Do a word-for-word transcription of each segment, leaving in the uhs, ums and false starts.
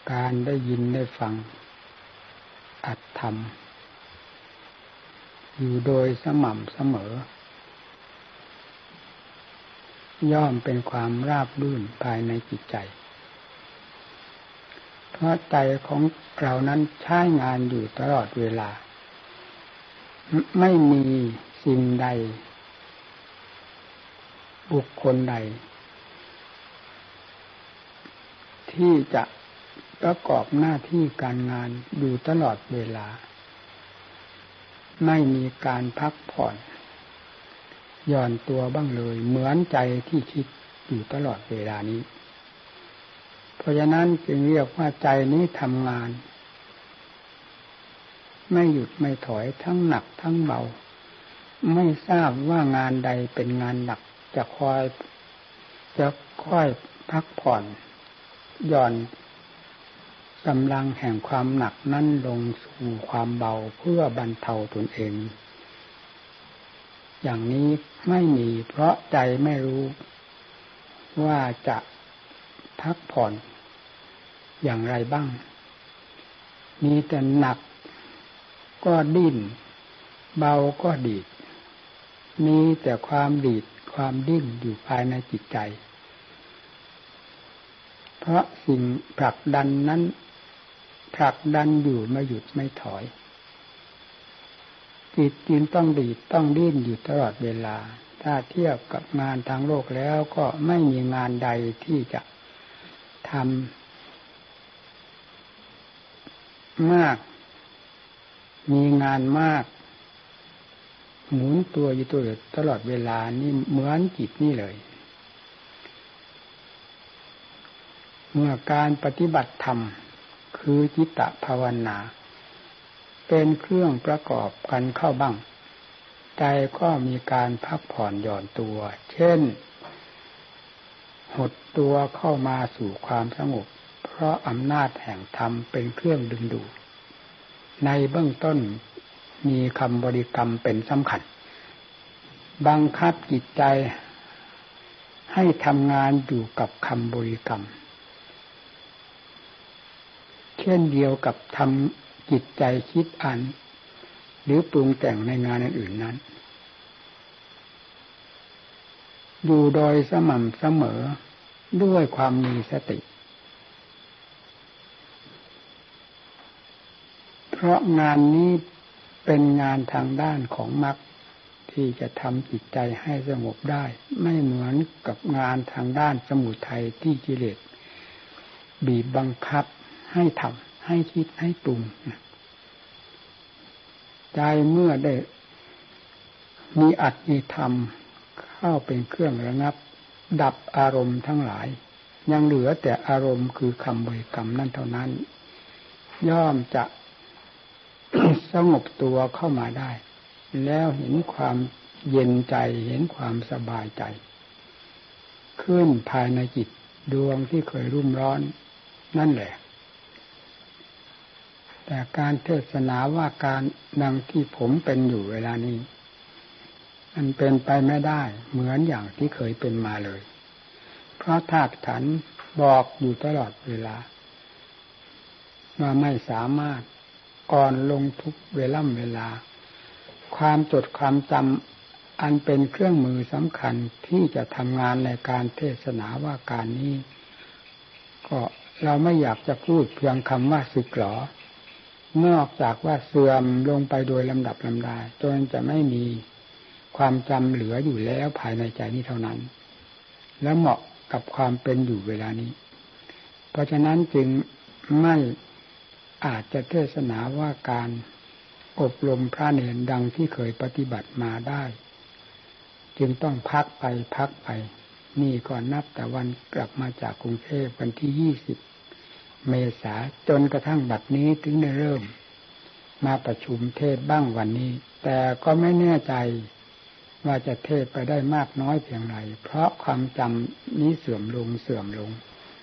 การได้ยินได้ฟังอัตธรรมอยู่โดยสม่ำเสมอย่อมเป็นความราบรื่นภายในจิตใจเพราะใจของเรานั้นใช้งานอยู่ตลอดเวลาไม่มีสิ่งใดบุคคลใดที่จะประกอบหน้าที่การงานอยู่ตลอดเวลาไม่มีการพักผ่อนหย่อนตัวบ้างเลยเหมือนใจที่คิดอยู่ตลอดเวลานี้เพราะฉะนั้นจึงเรียกว่าใจนี้ทำงานไม่หยุดไม่ถอยทั้งหนักทั้งเบาไม่ทราบว่างานใดเป็นงานหนักจะคอยจะค่อยพักผ่อนหย่อนกำลังแห่งความหนักนั้นลงสู่ความเบาเพื่อบรรเทาตนเองอย่างนี้ไม่มีเพราะใจไม่รู้ว่าจะพักผ่อนอย่างไรบ้างมีแต่หนักก็ดิ้นเบาก็ดีดมีแต่ความดีดความดิ้นอยู่ภายในจิตใจเพราะสิ่งผลักดันนั้นผลักดันอยู่ไม่หยุดไม่ถอยจิตจึงต้องดีดต้องดิ้นอยู่ตลอดเวลาถ้าเทียบกับงานทางโลกแล้วก็ไม่มีงานใดที่จะทำมากมีงานมากหมุนตัวอยู่ตัวตลอดเวลานี่เหมือนจิตนี่เลยเมื่อการปฏิบัติธรรมคือจิตตภาวนาเป็นเครื่องประกอบกันเข้าบ้างใจก็มีการพักผ่อนหย่อนตัวเช่นหดตัวเข้ามาสู่ความสงบเพราะอำนาจแห่งธรรมเป็นเครื่องดึงดูดในเบื้องต้นมีคำบริกรรมเป็นสำคัญบังคับจิตใจให้ทำงานอยู่กับคำบริกรรมเช่นเดียวกับทำจิตใจคิดอ่านหรือปรุงแต่งในงานอื่นๆนั้นอยู่โดยสม่ำเสมอด้วยความมีสติเพราะงานนี้เป็นงานทางด้านของมรรคที่จะทำจิตใจให้สงบได้ไม่เหมือนกับงานทางด้านสมุทัยที่กิเลสบีบบังคับให้ทำให้คิดให้ปรุงใจเมื่อได้มีอัตติธรรมเข้าเป็นเครื่องระงับดับอารมณ์ทั้งหลายยังเหลือแต่อารมณ์คือคำบริกรรมนั่นเท่านั้นย่อมจะ สงบตัวเข้ามาได้แล้วเห็นความเย็นใจเห็นความสบายใจขึ้นภายในจิตดวงที่เคยรุ่มร้อนนั่นแหละแต่การเทศนาว่าการดังที่ผมเป็นอยู่เวลานี้มันเป็นไปไม่ได้เหมือนอย่างที่เคยเป็นมาเลยเพราะธาตุขันธ์บอกอยู่ตลอดเวลาว่าไม่สามารถอ่อนลงทุกเวล่ำเวลาความจดความจำอันเป็นเครื่องมือสำคัญที่จะทำงานในการเทศนาว่าการนี้ก็เราไม่อยากจะพูดเพียงคำว่าสึกหรอนอกจากว่าเสื่อมลงไปโดยลำดับลำดาจนจะไม่มีความจำเหลืออยู่แล้วภายในใจนี้เท่านั้นและเหมาะกับความเป็นอยู่เวลานี้เพราะฉะนั้นจึงไม่อาจจะเทศนาว่าการอบรมพระเนรดังที่เคยปฏิบัติมาได้จึงต้องพักไปพักไปนี่ก่อนนับแต่วันกลับมาจากกรุงเทพวันที่ยี่สิบเมษายนจนกระทั่งบัดนี้ถึงได้เริ่มมาประชุมเทศบ้างวันนี้แต่ก็ไม่แน่ใจว่าจะเทศไปได้มากน้อยเพียงไรเพราะความจำนี้เสื่อมลงเสื่อมลง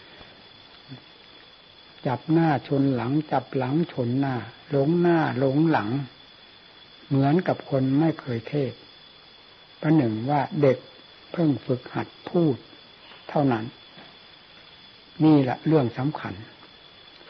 จับหน้าชนหลังจับหลังชนหน้าหลงหน้าหลงหลังเหมือนกับคนไม่เคยเทศประหนึ่งว่าเด็กเพิ่งฝึกหัดพูดเท่านั้นนี่แหละเรื่องสำคัญ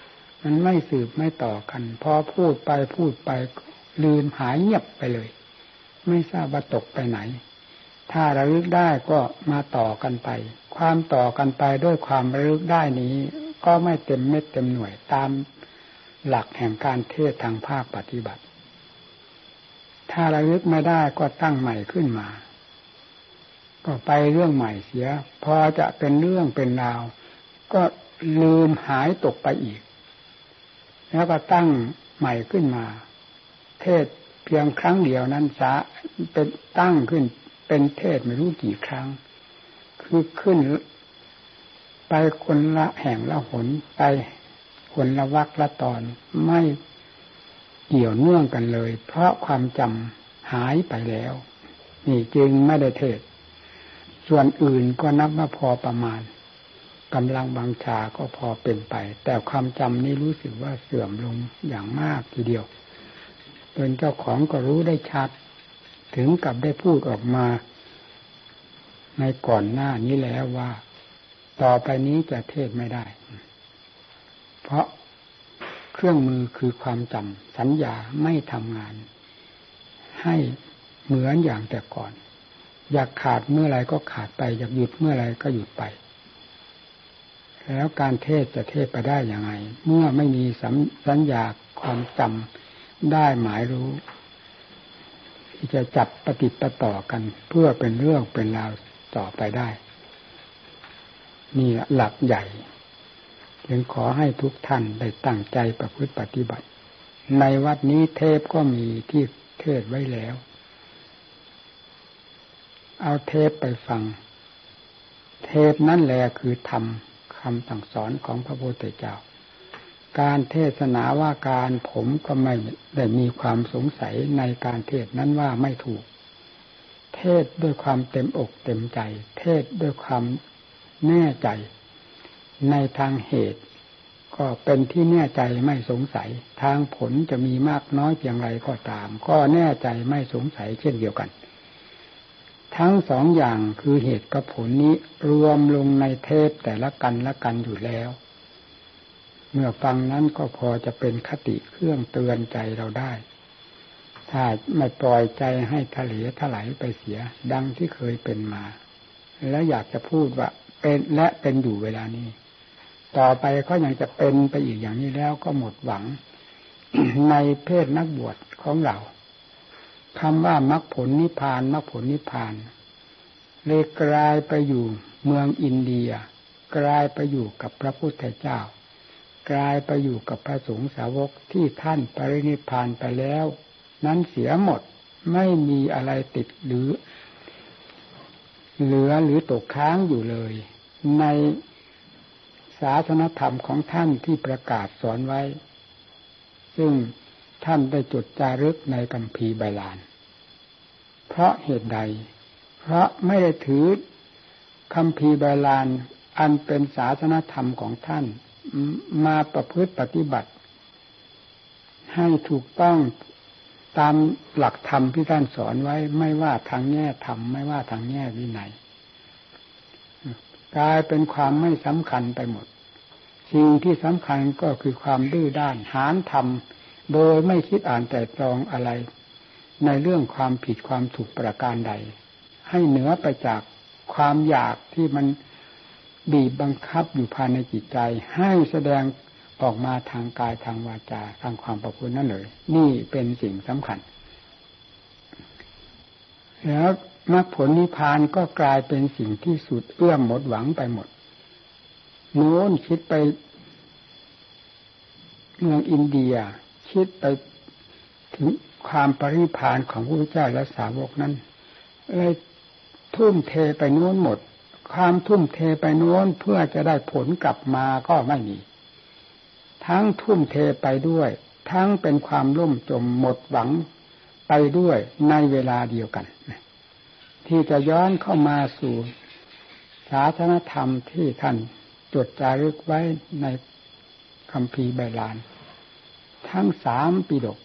มันไม่สืบไม่ต่อกันพอพูดไปพูดไปลืมหายเงียบไปเลยไม่ทราบว่าตกไปไหนถ้าระลึกได้ก็มาต่อกันไปความต่อกันไปด้วยความระลึกได้นี้ก็ไม่เต็มเม็ดเต็มหน่วยตามหลักแห่งการเทศทางภาคปฏิบัติถ้าระลึกไม่ได้ก็ตั้งใหม่ขึ้นมาก็ไปเรื่องใหม่เสียพอจะเป็นเรื่องเป็นราวก็ลืมหายตกไปอีกแล้วก็ตั้งใหม่ขึ้นมาเทศเพียงครั้งเดียวนั้นจะเป็นตั้งขึ้นเป็นเทศไม่รู้กี่ครั้งคือขึ้นไปคนละแห่งละหนไปคนละวรรคละตอนไม่เกี่ยวเนื่องกันเลยเพราะความจำหายไปแล้วนี่จึงไม่ได้เทศส่วนอื่นก็นับว่าพอประมาณกำลังบังชาก็พอเป็นไปแต่ความจำนี้รู้สึกว่าเสื่อมลงอย่างมากทีเดียวจนเจ้าของก็รู้ได้ชัดถึงกับได้พูดออกมาในก่อนหน้านี้แล้วว่าต่อไปนี้จะเทศไม่ได้เพราะเครื่องมือคือความจำสัญญาไม่ทำงานให้เหมือนอย่างแต่ก่อนอยากขาดเมื่อไรก็ขาดไปอยากหยุดเมื่อไรก็หยุดไปแล้วการเทศจะเทศไปได้อย่างไรเมื่อไม่มีสัญญาความจำได้หมายรู้ที่จะจับปฏิปต่อกันเพื่อเป็นเรื่องเป็นราวต่อไปได้นี่หลักใหญ่จึงขอให้ทุกท่านได้ตั้งใจประพฤติปฏิบัติในวัดนี้เทปก็มีที่เทศไว้แล้วเอาเทปไปฟังเทปนั่นแหละคือธรรมคำสั่งสอนของพระพุทธเจ้าการเทศนาว่าการผมก็ไม่ได้มีความสงสัยในการเทศนั้นว่าไม่ถูกเทศด้วยความเต็มอกเต็มใจเทศด้วยความแน่ใจในทางเหตุก็เป็นที่แน่ใจไม่สงสัยทางผลจะมีมากน้อยเพียงไรก็ตามก็แน่ใจไม่สงสัยเช่นเดียวกันทั้งสองอย่างคือเหตุกับผลนี้รวมลงในเทปแต่ละกันละกันอยู่แล้วเมื่อฟังนั้นก็พอจะเป็นคติเครื่องเตือนใจเราได้ถ้าไม่ปล่อยใจให้ทะเลถลายไปเสียดังที่เคยเป็นมาและอยากจะพูดว่าเป็นและเป็นอยู่เวลานี้ต่อไปก็ยังจะเป็นไปอีกอย่างนี้แล้วก็หมดหวัง ในเพศนักบวชของเราคำว่ามรรคผลนิพพานมรรคผลนิพพานเลยกลายไปอยู่เมืองอินเดียกลายไปอยู่กับพระพุทธเจ้ากลายไปอยู่กับพระสงฆ์สาวกที่ท่านปรินิพพานไปแล้วนั้นเสียหมดไม่มีอะไรติดหรือเหลือหรือตกค้างอยู่เลยในศาสนธรรมของท่านที่ประกาศสอนไว้ซึ่งท่านได้จดจารึกในคัมภีร์ไบลานเพราะเหตุใดเพราะไม่ได้ถือคัมภีร์ไบลานอันเป็นศาสนธรรมของท่านมาประพฤติปฏิบัติให้ถูกต้องตามหลักธรรมที่ท่านสอนไว้ไม่ว่าทางแง่ธรรมไม่ว่าทางแง่วินัยกลายเป็นความไม่สำคัญไปหมดสิ่งที่สำคัญก็คือความดื้อด้านหาญธรรมโดยไม่คิดอ่านแต่ตรองอะไรในเรื่องความผิดความถูกประการใดให้เหนือไปจากความอยากที่มันบีบบังคับอยู่ภายในจิตใจให้แสดงออกมาทางกายทางวาจาทางความประพฤตินั่นเลยนี่เป็นสิ่งสำคัญแล้วมรรคผลนิพพานก็กลายเป็นสิ่งที่สุดเอื้อมหมดหวังไปหมดโน้นคิดไปเมืองอินเดียคิดไปถึงความปรินิพพานของพระพุทธเจ้าและสาวกนั้นเลยทุ่มเทไปโน้นหมดความทุ่มเทไปโน้นเพื่อจะได้ผลกลับมาก็ไม่มีทั้งทุ่มเทไปด้วยทั้งเป็นความล่มจมหมดหวังไปด้วยในเวลาเดียวกันที่จะย้อนเข้ามาสู่ศาสนธรรมที่ท่านจดจารึกไว้ในคัมภีร์ไบลานทั้งสามปิฎก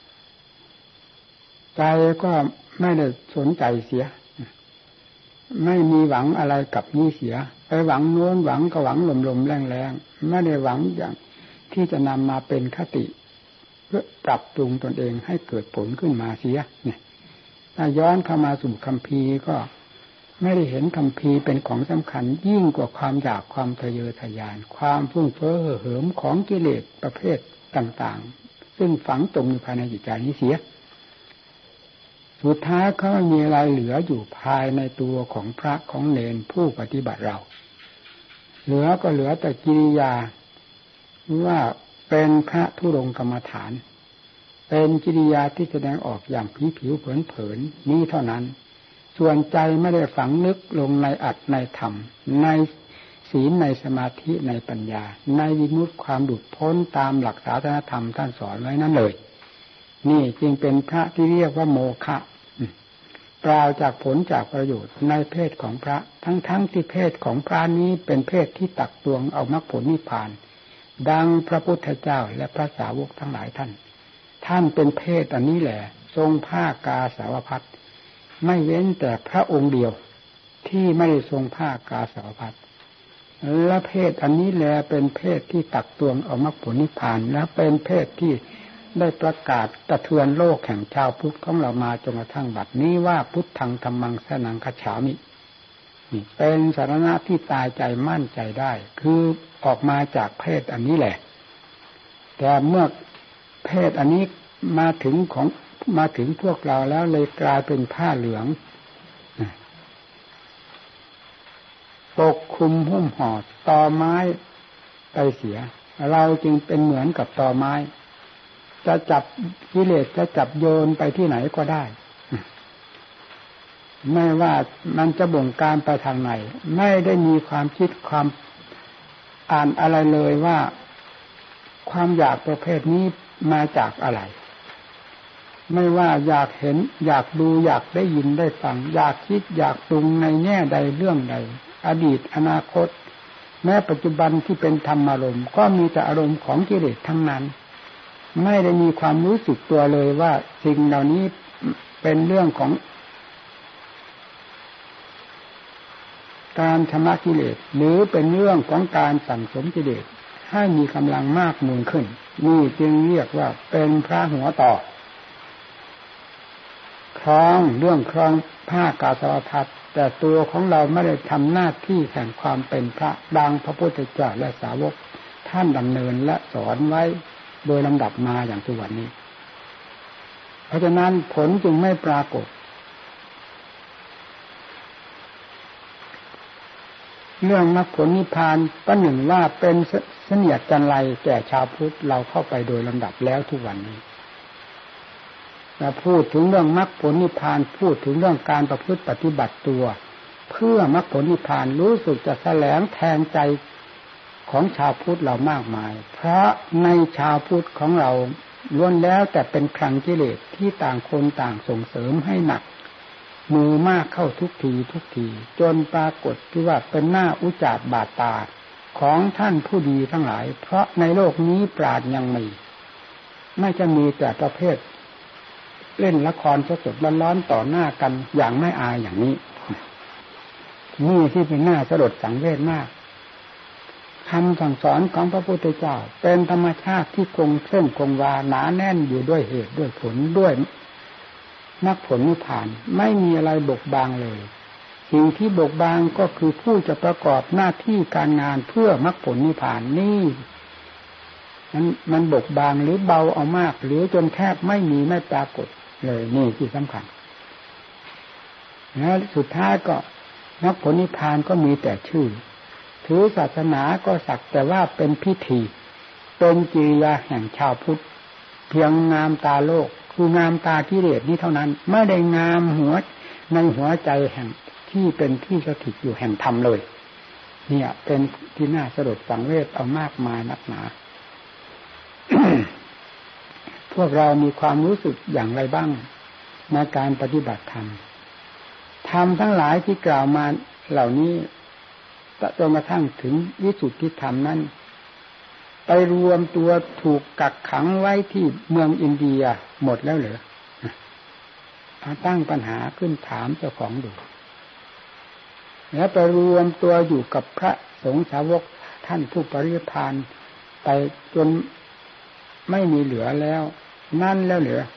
ใจก็ไม่ได้สนใจเสียไม่มีหวังอะไรกับนี้เสียไปหวังโน้นหวังก็หวังลมๆแรงๆไม่ได้หวังอย่างทที่จะนำมาเป็นคติเพื่อปรับปรุงตนเองให้เกิดผลขึ้นมาเสียเนี่ยถ้าย้อนเข้ามาสู่คัมภีร์ก็ไม่ได้เห็นคัมภีร์เป็นของสำคัญยิ่งกว่าความอยากความทะเยอทะยานความฟุ้งเฟ้อเหิมของกิเลสประเภทต่างๆซึ่งฝังตรงอยู่ภายในจิตใจนี้เสียสุดท้ายเขาไม่มีอะไรเหลืออยู่ภายในตัวของพระของเณรผู้ปฏิบัติเราเหลือก็เหลือแต่กิริยาว่าเป็นพระธุดงค์กรรมฐานเป็นกิริยาที่แสดงออกอย่างผิวผิวเผินเผินนี้เท่านั้นส่วนใจไม่ได้ฝังลึกลงในอัตในธรรมในศีลในสมาธิในปัญญาในวิมุตติความหลุดพ้นตามหลักศาสนธรรมท่านสอนไว้นั่นเลยนี่จึงเป็นพระที่เรียกว่าโมฆะเปล่าจากผลจากประโยชน์ในเพศของพระทั้งๆที่เพศของพระนี้เป็นเพศที่ตักตวงเอามรรคผลนิพพานดังพระพุทธเจ้าและพระสาวกทั้งหลายท่านท่านเป็นเพศอันนี้แหละทรงผ้ากาสาวพัสไม่เว้นแต่พระองค์เดียวที่ไม่ได้ทรงผ้ากาสาวพัสและเพศอันนี้แหละเป็นเพศที่ตักตวงเอามรรคผลนิพพานและเป็นเพศที่ได้ประกาศกระเทือนโลกแห่งชาวพุทธของเรามาจนกระทั่งบัดนี้ว่าพุทธังธัมมังสรณังคัจฉามินี่เป็นสรณะที่ตายใจมั่นใจได้คือออกมาจากเพศอันนี้แหละแต่เมื่อเพศอันนี้มาถึงของมาถึงพวกเราแล้วเลยกลายเป็นผ้าเหลืองปกคลุมหุ้มห่อตอไม้ไปเสียเราจึงเป็นเหมือนกับตอไม้จะจับกิเลสจะจับโยนไปที่ไหนก็ได้ไม่ว่ามันจะบ่งการไปทางไหนไม่ได้มีความคิดความอ่านอะไรเลยว่าความอยากประเภทนี้มาจากอะไรไม่ว่าอยากเห็นอยากดูอยากได้ยินได้ฟังอยากคิดอยากปรุงในแง่ใดเรื่องใดอดีตอนาคตแม้ปัจจุบันที่เป็นธรรมารมณ์ก็มีแต่อารมณ์ของกิเลสทั้งนั้นไม่ได้มีความรู้สึกตัวเลยว่าสิ่งเหล่านี้เป็นเรื่องของการชำระกิเลสหรือเป็นเรื่องของการสั่งสมกิเลสให้มีกำลังมากมูลขึ้นนี่จึงเรียกว่าเป็นพระหัวต่อครองเรื่องครองผ้ากาสาวพัสแต่ตัวของเราไม่ได้ทำหน้าที่แห่งความเป็นพระดังพระพุทธเจ้าและสาวกท่านดำเนินและสอนไว้โดยลำดับมาอย่างทุกวันนี้เพราะฉะนั้นผลจึงไม่ปรากฏเรื่องมรรคผลนิพพานประหนึ่งว่าเป็นเสนียดจันไรแก่ชาวพุทธเราเข้าไปโดยลำดับแล้วทุกวันนี้เราพูดถึงเรื่องมรรคผลนิพพานพูดถึงเรื่องการประพฤติปฏิบัติตัวเพื่อมรรคผลนิพพานรู้สึกจะแสลงแทงใจของชาวพุทธเรามากมายเพราะในชาวพุทธของเราล้วนแล้วแต่เป็นคลังกิเลสที่ต่างคนต่างส่งเสริมให้หนักมือมากเข้าทุกทีทุกทีจนปรากฏที่ว่าเป็นหน้าอุจจาระบาดตาของท่านผู้ดีทั้งหลายเพราะในโลกนี้ปราชญ์ยังมีไม่จะมีแต่ประเภทเล่นละครสดๆร้อนๆต่อหน้ากันอย่างไม่อายอย่างนี้นี่ที่เป็นหน้าสลดสังเวชมากคำสั่งสอนของพระพุทธเจ้าเป็นธรรมชาติที่คงเส้นคงวาหนาแน่นอยู่ด้วยเหตุด้วยผลด้วยมรรคผลนิพพานไม่มีอะไรบกบางเลยสิ่งที่บกบางก็คือผู้จะประกอบหน้าที่การงานเพื่อมรรคผลนิพพานนี่มันมันบกบางหรือเบาเอามากหรือจนแทบไม่มีไม่ปรากฏเลยนี่ที่สำคัญแล้วสุดท้ายก็มรรคผลนิพพานก็มีแต่ชื่อถือศาสนาก็สักแต่ว่าเป็นพิธีเป็นกิริยาแห่งชาวพุทธเพียงงามตาโลกคืองามตากิเลสนี้เท่านั้นไม่ได้งามหัวในหัวใจแห่งที่เป็นที่สถิตอยู่แห่งธรรมเลยเนี่ยเป็นที่น่าสลดสังเวชเอามากมายนักหนา พวกเรามีความรู้สึกอย่างไรบ้างในการปฏิบัติธรรมธรรมทั้งหลายที่กล่าวมาเหล่านี้จนกระทั่งถึงวิสุทธิธรรมนั้นไปรวมตัวถูกกักขังไว้ที่เมืองอินเดียหมดแล้วเหรอตั้งปัญหาขึ้นถามเจ้าของดูแล้วไปรวมตัวอยู่กับพระสงฆ์สาวกท่านผู้ปรินิพพานไปจนไม่มีเหลือแล้วนั่นแล้วเหลือ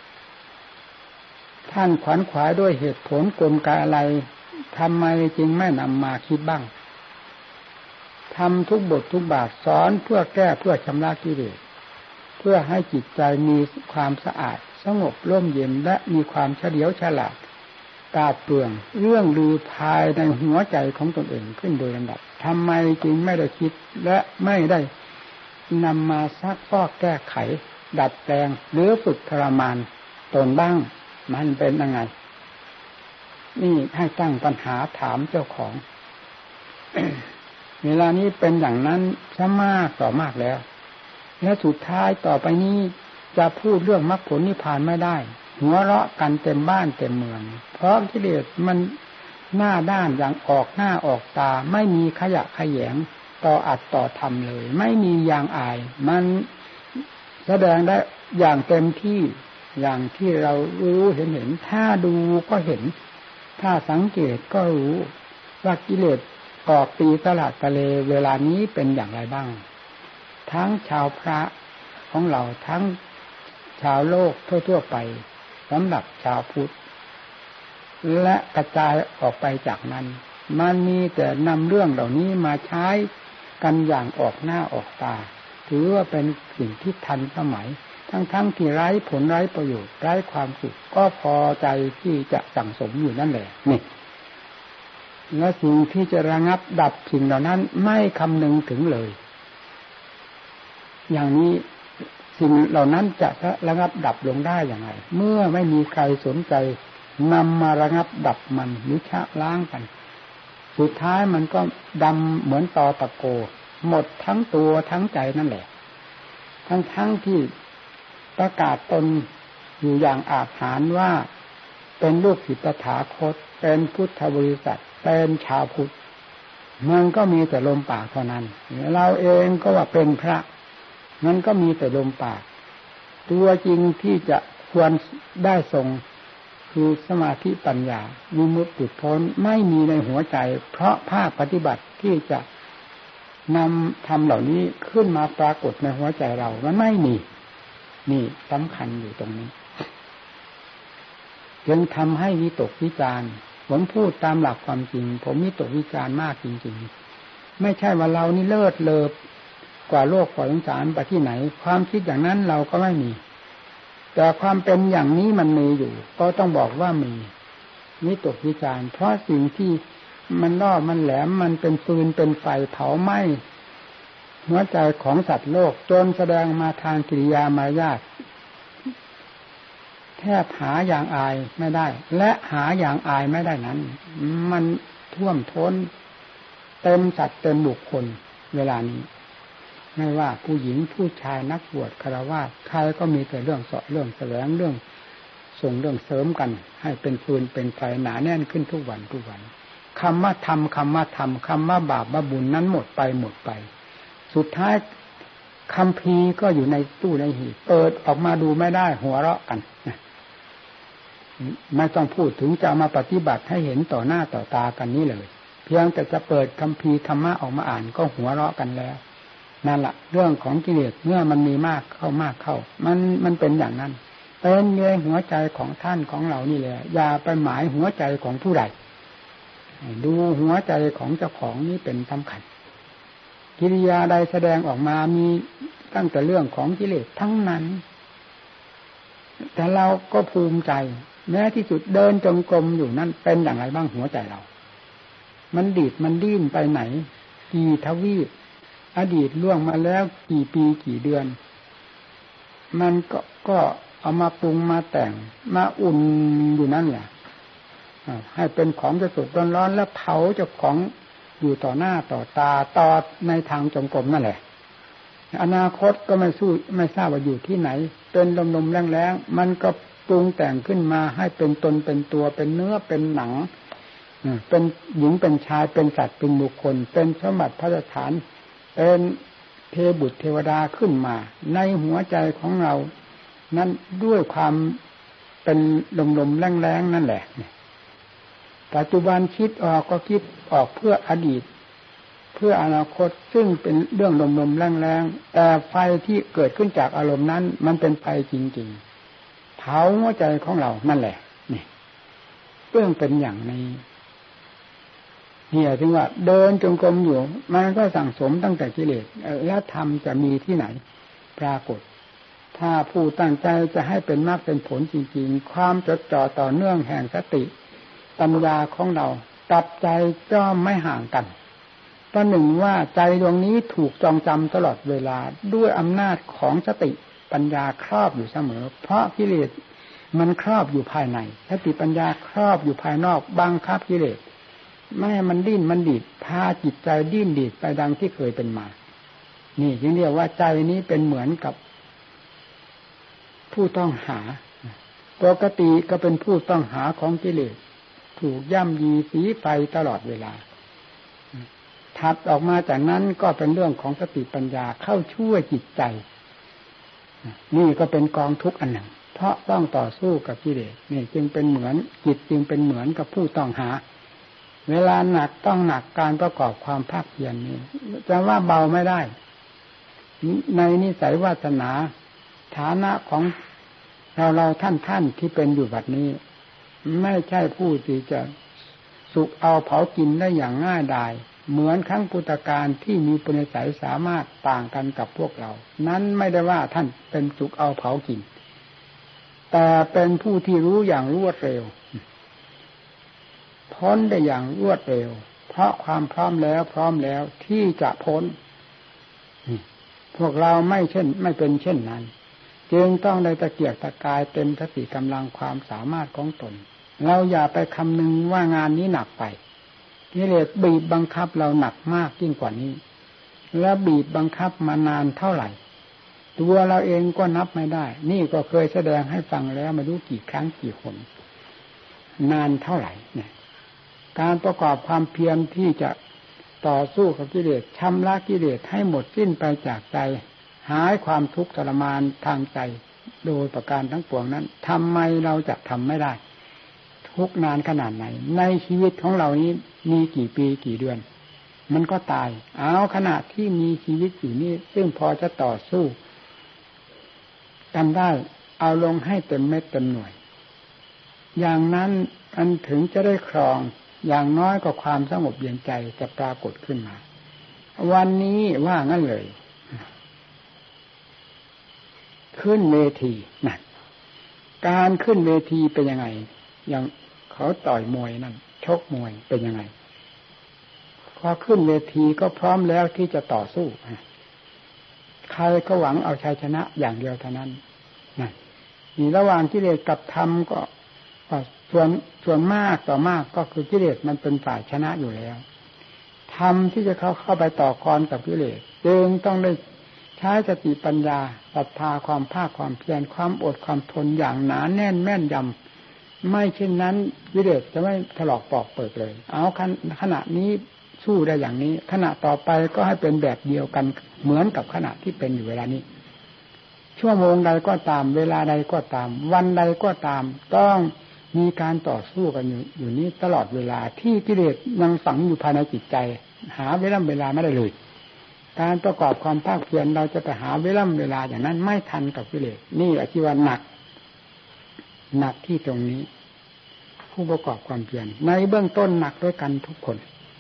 ท่านขวัญขวายด้วยเหตุผลกลไกอะไรทำไมจึงไม่นำมาคิดบ้างทำทุกบททุกบาทสอนเพื่อแก้เพื่อชำระกิเลสเพื่อให้จิตใจมีความสะอาดสงบร่มเย็นและมีความเฉลียวฉลาดปราดเปรื่องเรื่องลือภายในหัวใจของตนเองขึ้นโดยลำดับทำไมจึงไม่ได้คิดและไม่ได้นำมาซักฟอกแก้ไขดัดแปลงหรือฝึกทรมานตนบ้างมันเป็นยังไงนี่ให้ตั้งปัญหาถามเจ้าของ เวลานี้เป็นอย่างนั้นซะมากต่อมากแล้วและสุดท้ายต่อไปนี้จะพูดเรื่องมรรคผลนิพพานไม่ได้หัวเราะกันเต็มบ้านเต็มเมืองเพราะกิเลสมันหน้าด้านอย่างออกหน้าออกตาไม่มีขยะแขยงต่ออัดต่อทำเลยไม่มียางอายมันแสดงได้อย่างเต็มที่อย่างที่เรารู้เห็นเห็นถ้าดูก็เห็นถ้าสังเกตก็รู้ว่ากิเลสออกตีตลาดทะเลเวลานี้เป็นอย่างไรบ้างทั้งชาวพระของเราทั้งชาวโลกทั่วๆไปสำหรับชาวพุทธและกระจายออกไปจากนั้นมันมีแต่นำเรื่องเหล่านี้มาใช้กันอย่างออกหน้าออกตาถือว่าเป็นสิ่งที่ทันสมัยทั้งๆที่ไร้ผลไร้ประโยชน์ไร้ความสุขก็พอใจที่จะสั่งสมอยู่นั่นแหละนี่และสิ่งที่จะระงับดับสิ่งเหล่านั้นไม่คำนึงถึงเลยอย่างนี้สิ่งเหล่านั้นจะระงับดับลงได้อย่างไรเมื่อไม่มีใครสนใจนำมาระงับดับมันหรือชะล้างกันสุดท้ายมันก็ดำเหมือนตอตะโกหมดทั้งตัวทั้งใจนั่นแหละทั้งทั้งที่ประกาศตนอยู่อย่างอาถรรพ์ว่าเป็นลูกศิษย์ตถาคตเป็นพุทธบริษัทเป็นชาวพุทธมันก็มีแต่ลมปากเท่านั้นเราเองก็ว่าเป็นพระมันก็มีแต่ลมปากตัวจริงที่จะควรได้ทรงคือสมาธิปัญญาวิมุตติพ้นไม่มีในหัวใจเพราะภาคปฏิบัติที่จะนำธรรมเหล่านี้ขึ้นมาปรากฏในหัวใจเรามันไม่มีนี่สำคัญอยู่ตรงนี้จึงทำให้วิตกวิจารณ์ผมพูดตามหลักความจริงผมวิตกวิจารณ์มากจริงๆไม่ใช่ว่าเรานี่เลิศเลอกว่าโลกกว่าสงสารไปที่ไหนความคิดอย่างนั้นเราก็ไม่มีแต่ความเป็นอย่างนี้มันมีอยู่ก็ต้องบอกว่ามีวิตกวิจารณ์เพราะสิ่งที่มันล่อมันแหลมมันเป็นฟืนเป็นไฟเผาไหม้หัวใจของสัตว์โลกจนแสดงมาทางกิริยามารยาทแทบหาอย่างอายไม่ได้และหาอย่างอายไม่ได้นั้นมันท่วมท้นเต็มสัตว์เต็มบุคคลเวลานี้ไม่ว่าผู้หญิงผู้ชายนักบวชฆราวาสใครก็มีแต่เรื่องเสาะเรื่องแสวงเรื่องส่งเรื่องเสริมกันให้เป็นฟืนเป็นไฟหนาแน่นขึ้นทุกวันทุกวันคำว่าทำคำว่าทำคำว่าบาปว่าบุญนั้นหมดไปหมดไปสุดท้ายคัมภีร์ก็อยู่ในตู้ในหีบเปิดออกมาดูไม่ได้หัวเราะกันไม่ต้องพูดถึงจะมาปฏิบัติให้เห็นต่อหน้าต่อตากันนี้เลยเพียงแต่จะเปิดคัมภีร์ธรรมะออกมาอ่านก็หัวเราะกันแล้วนั่นแหละเรื่องของกิเลสเมื่อมันมีมากเข้ามากเข้ามันมันเป็นอย่างนั้นเป็นในหัวใจของท่านของเรานี่แหละอย่าไปหมายหัวใจของผู้ใดดูหัวใจของเจ้าของนี่เป็นสำคัญกิริยาใดแสดงออกมามีตั้งแต่เรื่องของกิเลสทั้งนั้นแต่เราก็ภูมิใจแม้ที่สุดเดินจงกรมอยู่นั่นเป็นอย่างไรบ้างหัวใจเรามันดีดมันดิ้นไปไหนกี่ทวีปอดีตล่วงมาแล้วกี่ปีกี่เดือนมันก็ก็เอามาปรุงมาแต่งมาอุ่นอยู่นั่นแหละให้เป็นของจะสุดร้อนๆแล้วเผาเจ้าของอยู่ต่อหน้าต่อตาต่อในทางจงกรมนั่นแหละอนาคตก็ไม่สู้ไม่ทราบว่าอยู่ที่ไหนเป็นลมๆแรงๆมันก็ปรุงแต่งขึ้นมาให้เป็นตนเป็นตัวเป็นเนื้อเป็นหนังเป็นหญิงเป็นชายเป็นสัตว์เป็นบุคคลเป็นสมบัติพระสถานเป็นเทบุตรเทวดาขึ้นมาในหัวใจของเรานั้นด้วยความเป็นลมๆแรงๆนั่นแหละปัจจุบันคิดออกก็คิดออกเพื่ออดีตเพื่ออนาคตซึ่งเป็นเรื่องลมๆแรงๆแต่ไฟที่เกิดขึ้นจากอารมณ์นั้นมันเป็นไฟจริงๆเผาหัวใจของเรานั่นแหละนี่เรื่องเป็นอย่างนี้เนี่ยถึงว่าเดินจงกรมอยู่มันก็สั่งสมตั้งแต่กิเลสแล้วธรรมจะมีที่ไหนปรากฏถ้าผู้ตั้งใจจะให้เป็นมรรคเป็นผลจริงๆความจดจ่อต่อเนื่องแห่งสติปัญญาของเรากับใจก็ไม่ห่างกันประหนึ่งว่าใจดวงนี้ถูกจองจำตลอดเวลาด้วยอำนาจของสติปัญญาครอบอยู่เสมอเพราะกิเลสมันครอบอยู่ภายในสติปัญญาครอบอยู่ภายนอกบังคับกิเลสไม่ให้มันดิ้นมันดีดพาจิตใจดิ้นดีดไปดังที่เคยเป็นมานี่จึงเรียกว่าใจนี้เป็นเหมือนกับผู้ต้องหาปกติก็เป็นผู้ต้องหาของกิเลสถูกย่ำยีสีไฟตลอดเวลาถัดออกมาจากนั้นก็เป็นเรื่องของสติปัญญาเข้าช่วยจิตใจนี่ก็เป็นกองทุกข์อันหนึ่งเพราะต้องต่อสู้กับกิเลสนี่จึงเป็นเหมือนจิตจึงเป็นเหมือนกับผู้ต้องหาเวลาหนักต้องหนักการประกอบความภาคเพียรนี่จะว่าเบาไม่ได้ในนิสัยวาสนาฐานะของเราเราท่านท่านที่เป็นอยู่บัดนี้ไม่ใช่ผู้ที่จะสุกเอาเผากินได้อย่างง่ายดายเหมือนครั้งพุทธกาลที่มีปุญญาสัยสามารถต่างกันกับพวกเรานั้นไม่ได้ว่าท่านเป็นสุกเอาเผากินแต่เป็นผู้ที่รู้อย่างรวดเร็วพ้นได้อย่างรวดเร็วเพราะความพร้อมแล้วพร้อมแล้วที่จะพ้นพวกเราไม่เช่นไม่เป็นเช่นนั้นจึงต้องได้ตะเกียกตะกายเต็มสติกำลังความสามารถของตนเราอย่าไปคำนึงว่างานนี้หนักไปกิเลสบีบบังคับเราหนักมากยิ่งกว่านี้และบีบบังคับมานานเท่าไหร่ตัวเราเองก็นับไม่ได้นี่ก็เคยแสดงให้ฟังแล้วไม่รู้กี่ครั้งกี่หนนานเท่าไหร่เนี่ยการประกอบความเพียรที่จะต่อสู้กับกิเลสชำระกิเลสให้หมดสิ้นไปจากใจหายความทุกข์ทรมานทางใจโดยประการทั้งปวงนั้นทำไมเราจะทำไม่ได้ทุกนานขนาดไหนในชีวิตของเรานี้มีกี่ปีกี่เดือนมันก็ตายเอาขณะที่มีชีวิตอยู่นี้ซึ่งพอจะต่อสู้กันได้เอาลงให้เต็มเม็ดเต็มหน่วยอย่างนั้นอันถึงจะได้ครองอย่างน้อยก็ความสงบเย็นใจจะปรากฏขึ้นมาวันนี้ว่างั้นเลยขึ้นเวทีนั่นการขึ้นเวทีเป็นยังไงอย่างเขาต่อยมวยนั่นชกมวยเป็นยังไงพอขึ้นเวทีก็พร้อมแล้วที่จะต่อสู้ใครก็หวังเอาชัยชนะอย่างเดียวเท่านั้นนั่นนี่ระหว่างกิเลสกับธรรมก็ส่วนส่วนมากต่อมากก็คือกิเลสมันเป็นฝ่ายชนะอยู่แล้วธรรมที่จะเข้าเข้าไปต่อกรกับกิเลสจึงต้องได้ใช้สติปัญญาศรัทธาความภาคความเพียรความอดความทนอย่างหนาแน่นแม่นยำไม่เช่นนั้นกิเลสจะไม่ถลอกปอกเปิดเลยเอาขณะนี้สู้ได้อย่างนี้ขณะต่อไปก็ให้เป็นแบบเดียวกันเหมือนกับขณะที่เป็นอยู่เวลานี้ชั่วโมงใดก็ตามเวลาใดก็ตามวันใดก็ตามต้องมีการต่อสู้กันอยู่อยู่นี้ตลอดเวลาที่กิเลสยังฝังอยู่ภายในจิตใจหาเวลาเวลาไม่ได้เลยการประกอบความภาคเพียรเราจะไปหาเวลาเวลาอย่างนั้นไม่ทันกับกิเลสนี่อธิวาหนักหนักที่ตรงนี้ผู้ประกอบความเพียรในเบื้องต้นหนักด้วยกันทุกคน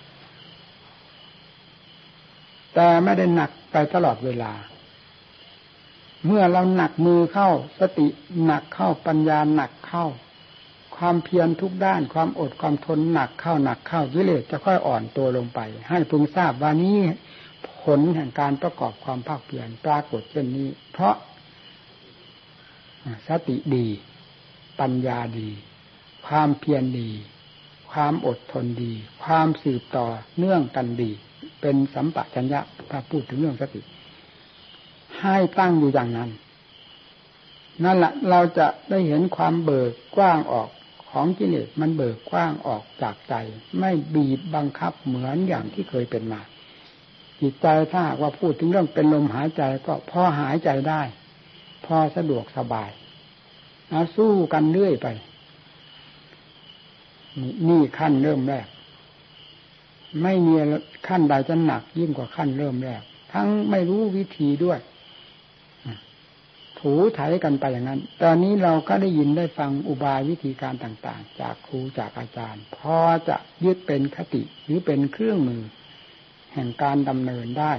แต่ไม่ได้หนักไปตลอดเวลาเมื่อเราหนักมือเข้าสติหนักเข้าปัญญาหนักเข้าความเพียรทุกด้านความอดความทนหนักเข้าหนักเข้ากิเลสจะค่อยอ่อนตัวลงไปให้พึงทราบว่านี้ผลแห่งการประกอบความภาคเพียรปรากฏเช่นนี้เพราะสติดีปัญญาดีความเพียรดีความอดทนดีความสืบต่อเนื่องกันดีเป็นสัมปชัญญะถ้าพูดถึงเรื่องสติให้ตั้งอยู่อย่างนั้นนั่นแหละเราจะได้เห็นความเบิกกว้างออกของกิเลสมันเบิกกว้างออกจากใจไม่บีบบังคับเหมือนอย่างที่เคยเป็นมาจิตใจถ้าว่าพูดถึงเรื่องเป็นลมหายใจก็พอหายใจได้พอสะดวกสบายเอาสู้กันเรื่อยไปนี่ขั้นเริ่มแรกไม่มีขั้นใดจะหนักยิ่งกว่าขั้นเริ่มแรกทั้งไม่รู้วิธีด้วยถูไถกันไปอย่างนั้นตอนนี้เราก็ได้ยินได้ฟังอุบายวิธีการต่างๆจากครูจากอาจารย์พอจะยึดเป็นคติหรือเป็นเครื่องมือแห่งการดำเนินได้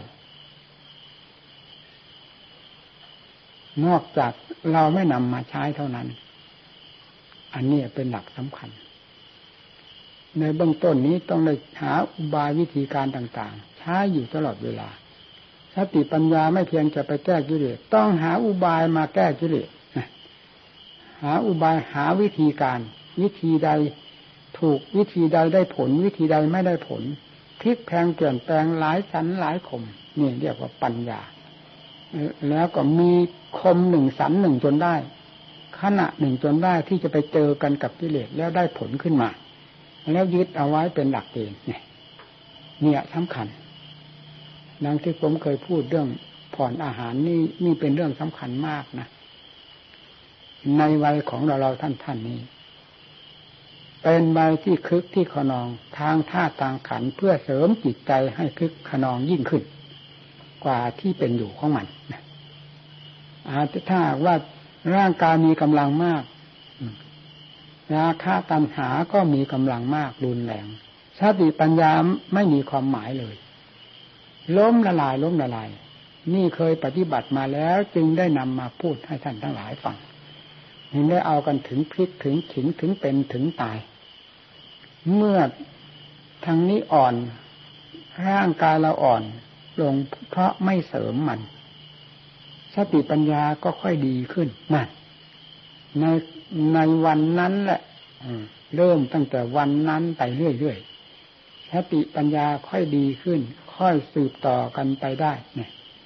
นอกจากเราไม่นำมาใช้เท่านั้นอันนี้เป็นหลักสำคัญในเบื้องต้นนี้ต้องได้หาอุบายวิธีการต่างๆใช้อยู่ตลอดเวลาสติปัญญาไม่เพียงจะไปแก้กิเลสต้องหาอุบายมาแก้กิเลสหาอุบายหาวิธีการวิธีใดถูกวิธีใดได้ผลวิธีใดไม่ได้ผลพลิกแพลงเปลี่ยนแปลงหลายสันหลายคมนี่เรียกว่าปัญญาแล้วก็มีคมหนึ่งสันหนึ่งจนได้ขณะหนึ่งจนได้ที่จะไปเจอกันกับกิเลสแล้วได้ผลขึ้นมาแล้วยึดเอาไว้เป็นหลักเกณฑ์เนี่ยเนี่ยสำคัญดังที่ผมเคยพูดเรื่องผ่อนอาหารนี่นี่เป็นเรื่องสำคัญมากนะในวัยของเราเราท่านท่านนี้เป็นวัยที่คึกที่ขนองทางท่าทางขันเพื่อเสริมจิตใจให้คึกขนองยิ่งขึ้นกว่าที่เป็นอยู่ของมันอาจจะถ้าว่าร่างกายมีกำลังมากราคะตัณหาก็มีกำลังมากรุนแรงสติปัญญาไม่มีความหมายเลยล้มละลายล้มละลายนี่เคยปฏิบัติมาแล้วจึงได้นำมาพูดให้ท่านทั้งหลายฟังเห็นได้เอากันถึงพลิกถึงถึงถึงเป็นถึงตายเมื่อทางนี้อ่อนร่างกายเราอ่อนลงเพราะไม่เสริมมันสติปัญญาก็ค่อยดีขึ้นนั่นในในวันนั้นแหละเริ่มตั้งแต่วันนั้นไปเรื่อยๆสติปัญญาค่อยดีขึ้นค่อยสืบต่อกันไปได้เนี่ย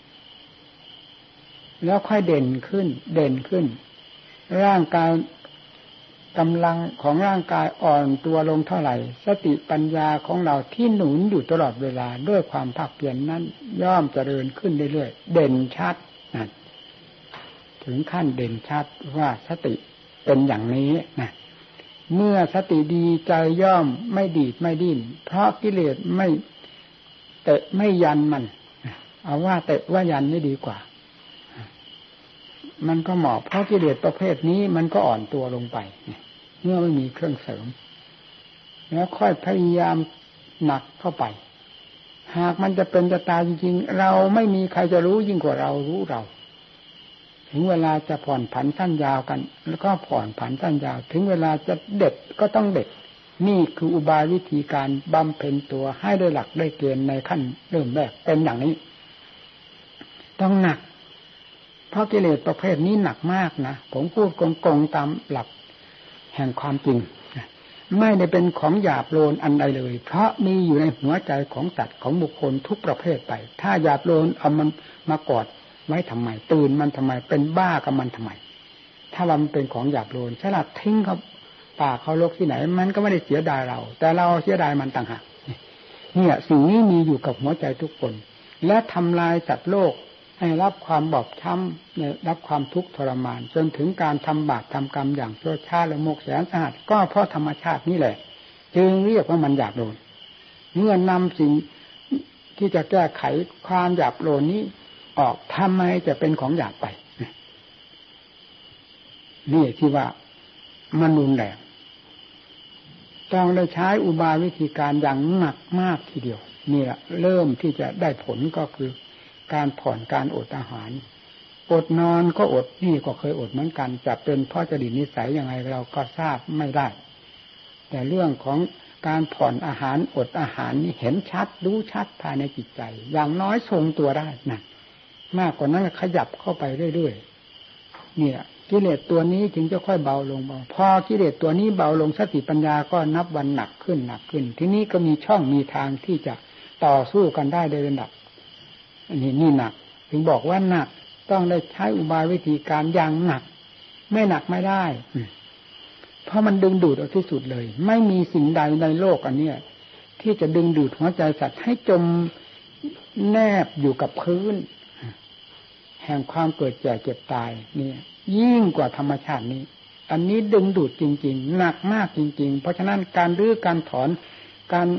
แล้วค่อยเด่นขึ้นเด่นขึ้นร่างกายกำลังของร่างกายอ่อนตัวลงเท่าไหร่สติปัญญาของเราที่หนุนอยู่ตลอดเวลาด้วยความภาคเพียร น, นั้นย่อมเจริญขึ้นเรื่อยๆเด่นชัดนะถึงขั้นเด่นชัดว่าสติเป็นอย่างนี้นะเมื่อสติดีใจย่อมไม่ดีดไม่ดิ้นเพราะกิเลสไม่เตะไม่ยันมันเอาว่าเตะว่ายันนี่ดีกว่ามันก็เหมาะเพราะกิเลสประเภทนี้มันก็อ่อนตัวลงไปเมื่อไม่มีเครื่องเสริมแล้วค่อยพยายามหนักเข้าไปหากมันจะเป็นจะตายจริงๆเราไม่มีใครจะรู้ยิ่งกว่าเรารู้เราถึงเวลาจะผ่อนผันสั้นยาวกันแล้วก็ผ่อนผันสั้นยาวถึงเวลาจะเด็ดก็ต้องเด็ดนี่คืออุบายวิธีการบำเพ็ญตัวให้ได้หลักได้เกณฑ์ในขั้นเริ่มแรกเป็นอย่างนี้ต้องหนักเพราะกิเลสประเภทนี้หนักมากนะผมพูดกงๆตามหลักแห่งความจริงไม่ได้เป็นของหยาบโลนอันใดเลยเพราะมีอยู่ในหัวใจของสัตว์ของบุคคลทุกประเภทไปถ้าหยาบโลนเอามันมากอดไว้ทำไมตื่นมันทำไมเป็นบ้ากับมันทำไมถ้าว่ามันเป็นของหยาบโลนฉลาดทิ้งเขาป่าเขาลกที่ไหนมันก็ไม่ได้เสียดายเราแต่เราเสียดายมันต่างหากเนี่ยสิ่งนี้มีอยู่กับหัวใจทุกคนและทำลายสัตว์โลกให้รับความบอบช้ำเนี่ยรับความทุกข์ทรมานจนถึงการทำบาปทำกรรมอย่างชั่วช้าและโมกแสนสาหัสก็เพราะธรรมชาตินี่แหละจึงเรียกว่ามันหยาบโลนเมื่อนำสิ่งที่จะแก้ไขความหยาบโลนนี้ออกทำไมจะเป็นของหยาบไปนี่ที่ว่ามันรุนแรงต้องได้ใช้อุบายวิธีการอย่างหนักมากทีเดียวนี่แหละเริ่มที่จะได้ผลก็คือการผ่อนการอดอาหารอดนอนก็อดนี่ก็เคยอดเหมือนกันจะเป็นเพราะจริตนิสัยยังไงเราก็ทราบไม่ได้แต่เรื่องของการผ่อนอาหารอดอาหารนี่เห็นชัดรู้ชัดภายในจิตใจอย่างน้อยทรงตัวได้นะมากกว่านั้นขยับเข้าไปเรื่อยๆเนี่ยกิเลสตัวนี้จึงจะค่อยเบาลงเบาพอกิเลสตัวนี้เบาลงสติปัญญาก็นับวันหนักขึ้นหนักขึ้นทีนี้ก็มีช่องมีทางที่จะต่อสู้กันได้โดยระดับอันนี้นี่หนักถึงบอกว่าหนักต้องได้ใช้อุบายวิธีการอย่างหนักไม่หนักไม่ได้เพราะมันดึงดูดเอาที่สุดเลยไม่มีสิ่งใดในโลกอันเนี้ยที่จะดึงดูดหัวใจสัตว์ให้จมแนบอยู่กับพื้นแห่งความเกิดแก่เจ็บตายนี่ยิ่งกว่าธรรมชาตินี้อันนี้ดึงดูดจริงๆหนักมากจริงๆเพราะฉะนั้นการรื้อการถอนการ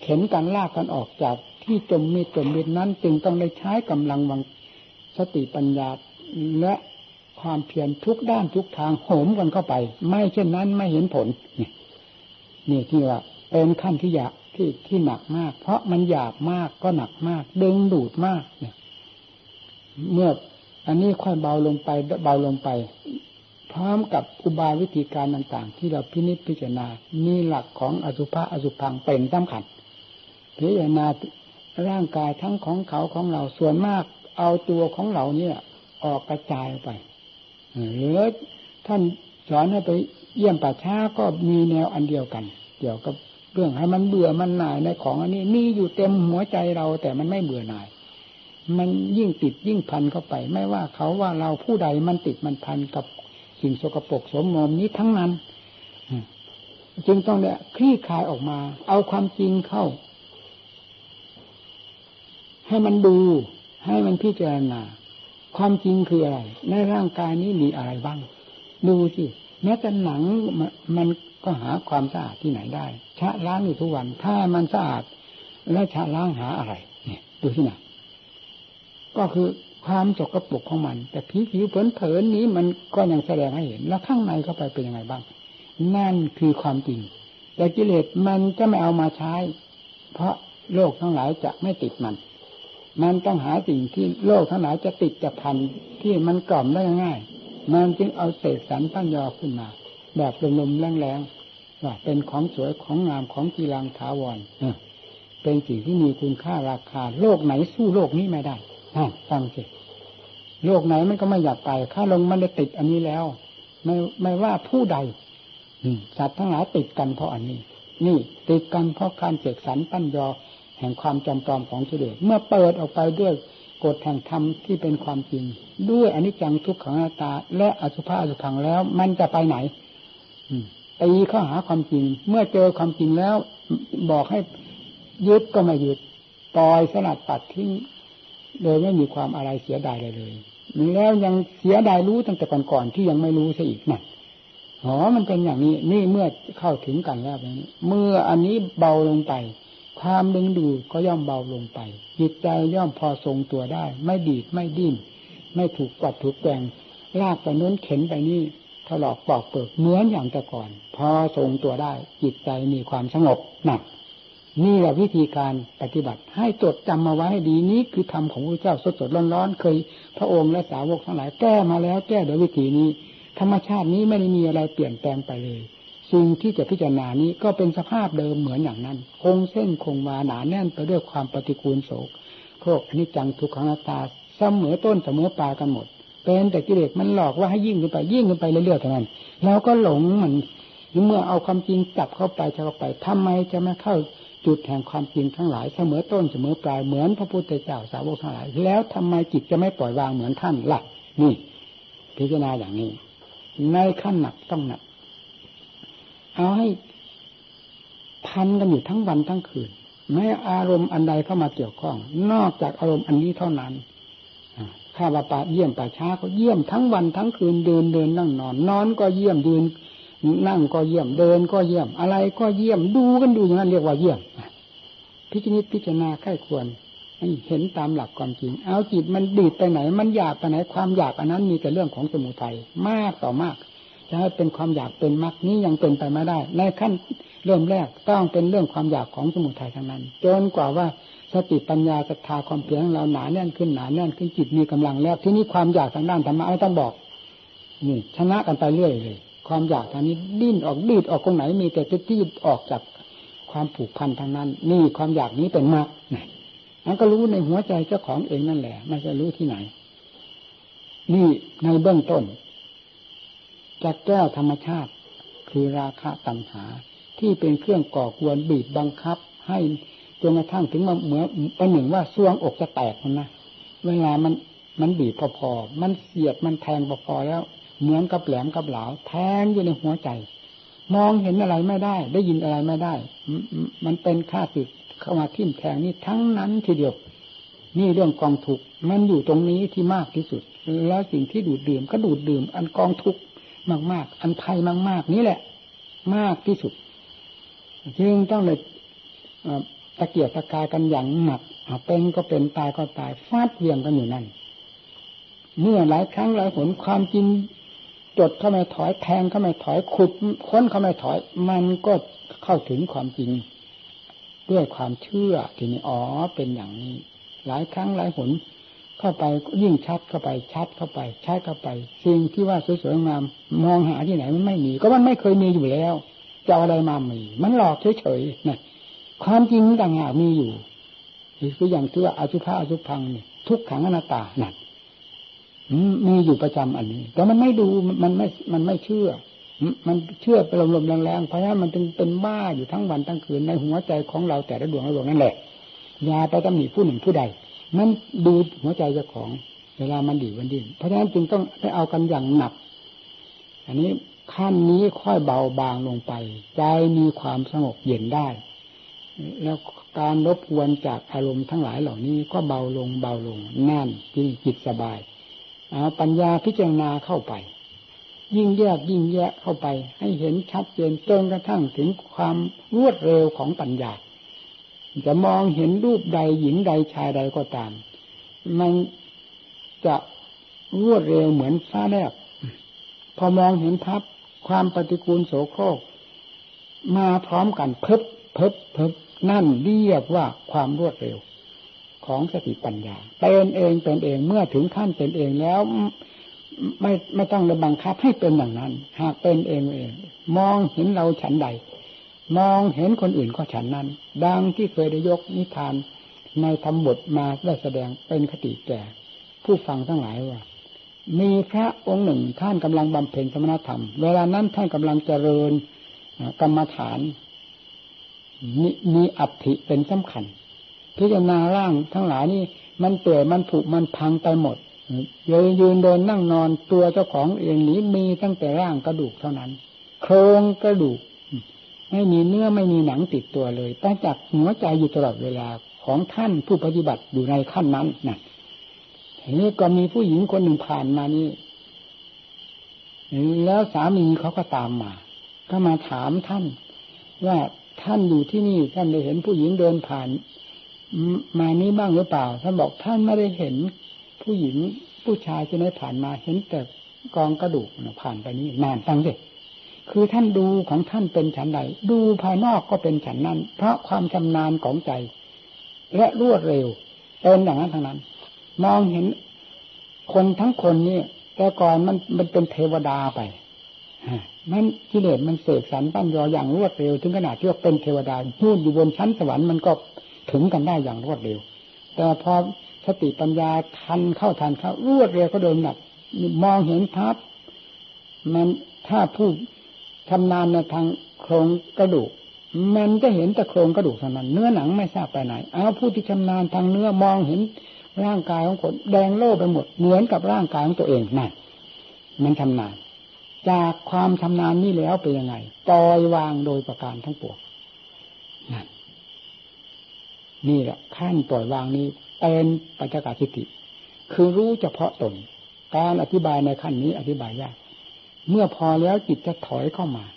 เข็นกันลากกันออกจากที่จมมีจมมิดนั้นจึงต้องได้ใช้กำลังวังสติปัญญาและความเพียรทุกด้านทุกทางโหมกันเข้าไปไม่เช่นนั้นไม่เห็นผลนี่นี่ที่ว่าเป็นขั้นที่หยาบที่ที่หนักมากเพราะมันหยาบมากก็หนักมากดึงดูดมากเนี่ยเมื่ออันนี้ค่อยเบาลงไปเบาลงไปพร้อมกับอุบายวิธีการต่างๆที่เราพินิจพิจารณานี่หลักของอสุภะอสุภังเป็นสำคัญพิจารณาร่างกายทั้งของเขาของเราส่วนมากเอาตัวของเราเนี่ยออกกระจายไปหรือท่านสอนให้ไปเยี่ยมป่าช้าก็มีแนวอันเดียวกันเกี่ยวกับเรื่องให้มันเบื่อมันหน่ายในของอันนี้มีอยู่เต็มหัวใจเราแต่มันไม่เบื่อหน่ายมันยิ่งติดยิ่งพันเข้าไปไม่ว่าเขาว่าเราผู้ใดมันติดมันพันกับสิ่งสกปรกโสมมนี้ทั้งนั้นจึงต้องเนี่ยคลี่คลายออกมาเอาความจริงเข้าให้มันดูให้มันพิจารณาความจริงคืออะไรในร่างกายนี้มีอะไรบ้างดูสิแม้แต่หนังมันก็หาความสะอาดที่ไหนได้ชะล้างอยู่ทุกวันถ้ามันสะอาดแล้วชะล้างหาอะไรเนี่ยดูสินะก็คือความสกปรกของมันแต่ผิวผิวเผินๆนี้มันก็ยังแสดงให้เห็นแล้วข้างในเข้าไปเป็นยังไงบ้างนั่นคือความจริงแต่กิเลสมันจะไม่เอามาใช้เพราะโลกทั้งหลายจะไม่ติดมันมันต้องหาสิ่งที่โลกทั้งหลายจะติดจะพันที่มันกล่อมได้ง่ายมันจึงเอาเศษสันปั้นยอขึ้นมาแบบลมๆแรงๆว่าเป็นของสวยของงามของกีรังถาวรเป็นสิ่งที่มีคุณค่าราคาโลกไหนสู้โลกนี้ไม่ได้ฟังสิโลกไหนมันก็ไม่อยากไปข้าลงมันได้ติดอันนี้แล้วไม่ไม่ว่าผู้ใดสัตว์ทั้งหลายติดกันเพราะอันนี้นี่ติดกันเพราะการเสกสรรปั้นยอแห่งความจำปลอมของกิเลสเมื่อเปิดออกไปด้วยกฎแห่งธรรมที่เป็นความจริงด้วยอนิจจังทุกขังอนัตตาและอสุภะอสุภังแล้วมันจะไปไหนตีเข้าหาความจริงเมื่อเจอความจริงแล้วบอกให้ยึดก็ไม่ยึดปล่อยสลัดปัดทิ้งโดยไม่มีความอะไรเสียดายเลยเลยแล้วยังเสียดายรู้ตั้งแต่ก่อนๆที่ยังไม่รู้ซะอีกนั่นอ๋อมันเป็นอย่างนี้นี่เมื่อเข้าถึงกันแล้วนี้เมื่ออันนี้เบาลงไปความดึงดูดก็ย่อมเบาลงไปจิตใจย่อมพอทรงตัวได้ไม่ดีดไม่ดิ้นไม่ถูกกดถูกแกว่งลากไปโน้นเข็นไปนี่ถลอกปอกเปิกเหมือนอย่างแต่ก่อนพอทรงตัวได้จิตใจมีความสงบหนักนี่แหละวิธีการปฏิบัติให้จดจำมาไว้ให้ดีนี้คือธรรมของพระเจ้าสดๆร้อนๆเคยพระองค์และสาวกทั้งหลายแก้มาแล้วแก้โดยวิธีนี้ธรรมชาตินี้ไม่ได้มีอะไรเปลี่ยนแปลงไปเลยสิ่งที่จะพิจารณานี้ก็เป็นสภาพเดิมเหมือนอย่างนั้นคงเส้นคงวาหนาแน่นไปด้วยความปฏิกูลโศกโรคอนิจจังทุกขังอนัตตาเสมอต้นเสมอปลายกันหมดเป็นแต่กิเลสมันหลอกว่าให้ยิ่งขึ้นไปยิ่งขึ้นไปเรื่อยๆเท่านั้นแล้วก็หลงมันเมื่อเอาความจริงจับเข้าไปเข้าไปทำไมจะไม่เข้าจุดแห่งความจริงทั้งหลายเสมอต้นเสมอปลายเหมือนพระพุทธเจ้าสาวกทั้งหลายแล้วทำไมจิตจะไม่ปล่อยวางเหมือนท่านล่ะนี่พิจารณาอย่างนี้ในขั้นหนักต้องหนักเอาให้พันกันอยู่ทั้งวันทั้งคืนไม่อารมณ์อันใดเข้ามาเกี่ยวข้องนอกจากอารมณ์อันนี้เท่านั้นข้าว่าป่าเยี่ยมป่าช้าก็เยี่ยมทั้งวันทั้งคืนเดินเดินนั่งนอนนอนก็เยี่ยมยืนนั่งก็เยี่ยมเดินก็เยี่ยมอะไรก็เยี่ยมดูกันดูอย่างนั้นเรียกว่าเยี่ยมพิจารณาพิจารณาใคร่ควรให้เห็นตามหลักความจริงเอาจิตมันดีดไปไหนมันอยากไปไหนความอยากอันนั้นมีแต่เรื่องของสมุทัยมากต่อมากจะให้เป็นความอยากเป็นมรรคนี้ยังเป็นไปไม่ได้ในขั้นเริ่มแรกต้องเป็นเรื่องความอยากของสมุทัยทั้งนั้นจนกว่าว่าสติปัญญาศรัทธาความเพียรของเราหนาแน่นขึ้นหนาแน่นขึ้นจิตมีกำลังแล้วที่นี้ความอยากทางด้านธรรมะไม่ต้องบอกนี่ชนะกันไปเรื่อยเลยความอยากทางนี้ดิ้นออกดีดออกตรงไหนมีแต่จะดิ้นออกจากความผูกพันทางนั้นนี่ความอยากนี้เป็นมรรคนี่มันก็รู้ในหัวใจเจ้าของเองนั่นแหละไม่ใช่รู้ที่ไหนนี่ในเบื้องต้นจะแก้ธรรมชาติคือราคะตัณหาที่เป็นเครื่องก่อกวนบีบบังคับให้จนกระทั่งถึงมาเหมือนประหนึ่งว่าซวงอกจะแตกมันนะเวลามันมันบีบพอๆมันเสียบมันแทงพอๆแล้วเหมือนกับแหลมกับเหลาแทงอยู่ในหัวใจมองเห็นอะไรไม่ได้ได้ยินอะไรไม่ได้มันเป็นข้าศึกเข้ามาทิ่มแทงนี่ทั้งนั้นทีเดียวนี่เรื่องกองทุกข์มันอยู่ตรงนี้ที่มากที่สุดแล้วสิ่งที่ดูดดื่มก็ดูดดื่มอันกองทุกข์มากๆอันภัยมากๆนี่แหละมากที่สุดจึงต้องเลยตะเกียกตะกายกันอย่างหนักเป็นก็เป็นตายก็ตายฟาดเวียงกันอยู่นั่นเมื่อหลายครั้งหลายหนความจริงจดเข้ามาถอยแทงเข้ามาถอยขุดค้นเข้ามาถอยมันก็เข้าถึงความจริงด้วยความเชื่อทีนี้อ๋อเป็นอย่างนี้หลายครั้งหลายหนเข้าไปยิ่งชัดเข้าไปชัดเข้าไปชัดเข้าไปสิ่งที่ว่าสวยๆงามมองหาที่ไหนมันไม่มีก็มันไม่เคยมีอยู่แล้วจะอะไรมามีมันหลอกเฉยๆนะความจริงต่างหากมีอยู่คืออย่างที่ว่าอสุภะอสุพังนี่ทุกขังอนัตตานั่นมีอยู่ประจำอันนี้แต่มันไม่ดูมันไม่มันไม่เชื่อมันเชื่อไปลมๆแรงๆเพราะฉะนั้นมันจึงเป็นบ้าอยู่ทั้งวันทั้งคืนในหัวใจของเราแต่ละดวงละดวงนั่นแหละอย่าไปตำหนิผู้หนึ่งผู้ใดมันดูหัวใจเจ้าของเวลามันดีมันดิ้นเพราะฉะนั้นจึงต้องไปเอากันอย่างหนักอันนี้ขั้นนี้ค่อยเบาบางลงไปใจมีความสงบเย็นได้แล้วการรบกวนจากอารมณ์ทั้งหลายเหล่านี้ก็เบาลงเบาลงนั่นจิตสบายเอาปัญญาพิจารณาเข้าไปยิ่งแยกยิ่งแยกเข้าไปให้เห็นชัดเจนจนกระทั่งถึงความรวดเร็วของปัญญาจะมองเห็นรูปใดหญิงใดชายใดก็ตามมันจะรวดเร็วเหมือนฟ้าแลบพอมองเห็นภาพความปฏิกูลโสโครกมาพร้อมกันเพิบเพิบเพิบนั่นเรียกว่าความรวดเร็วของสติปัญญาเป็นเองเป็นเองเมื่อถึงขั้นเป็นเองแล้วไม่ไม่ต้องระบังคับให้เป็นอย่างนั้นหากเป็นเองเองมองเห็นเราฉันใดมองเห็นคนอื่นก็ฉันนั้นดังที่เคยได้ยกนิทานในธรรมบทมาได้แสดงเป็นคติแก่ผู้ฟังทั้งหลายว่ามีพระองค์หนึ่งท่านกำลังบำเพ็ญสมณธรรมเวลานั้นท่านกำลังเจริญกรรมฐานมีมีอัฐิเป็นสำคัญพิจารณาร่างทั้งหลายนี่มันเปื่อยมันผุมันพังไปหมดยืนยืนเดินนั่งนอนตัวเจ้าของเองนี้มีตั้งแต่ร่างกระดูกเท่านั้นโครงกระดูกไม่มีเนื้อไม่มีหนังติดตัวเลยแต่จากหัวใจอยู่ตลอดเวลาของท่านผู้ปฏิบัติอยู่ในขั้นนั้นนะทีนี้ก็มีผู้หญิงคนหนึ่งผ่านมานี่แล้วสามีเขาก็ตามมาก็มาถามท่านว่าท่านอยู่ที่นี่ท่านได้เห็นผู้หญิงเดินผ่านมานี้บ้างหรือเปล่าท่านบอกท่านไม่ได้เห็นผู้หญิงผู้ชายที่ไหนผ่านมาเห็นแต่กองกระดูกผ่านไปนี้นานฟังสิคือท่านดูของท่านเป็นฉันใดดูภายนอกก็เป็นฉันนั้นเพราะความชำนาญของใจและรวดเร็วเป็นอย่างนั้นทั้งนั้นมองเห็นคนทั้งคนนี่แต่ก่อนมันมันเป็นเทวดาไปมันกิเลสมันเสกสรรปั้นยออย่างรวดเร็วถึงขนาดที่ว่าเป็นเทวดาพูดอยู่บนชั้นสวรรค์มันก็ถึงกันได้อย่างรวดเร็วแต่พอสติปัญญาทันเข้าทันเข้ารวดเร็วก็เดินหนักมองเห็นภาพมันถ้าผู้ชำนาญในทางโครงกระดูกมันจะเห็นแต่โครงกระดูกเท่านั้นเนื้อหนังไม่ทราบไปไหนเอาผู้ที่ชำนาญทางเนื้อมองเห็นร่างกายของคนแดงโล่ไปหมดเหมือนกับร่างกายของตัวเองนั่นมันชำนาญจากความชำนาญนี้แล้วเป็นยังไงปล่อยวางโดยประการทั้งปวงนั่นนี่แหละขั้นปล่อยวางนี้เป็นปัจจกสิทธิคือรู้เฉพาะตนการอธิบายในขั้นนี้อธิบายยากเมื่อพอแล้วจิตจะถอยเข้ามา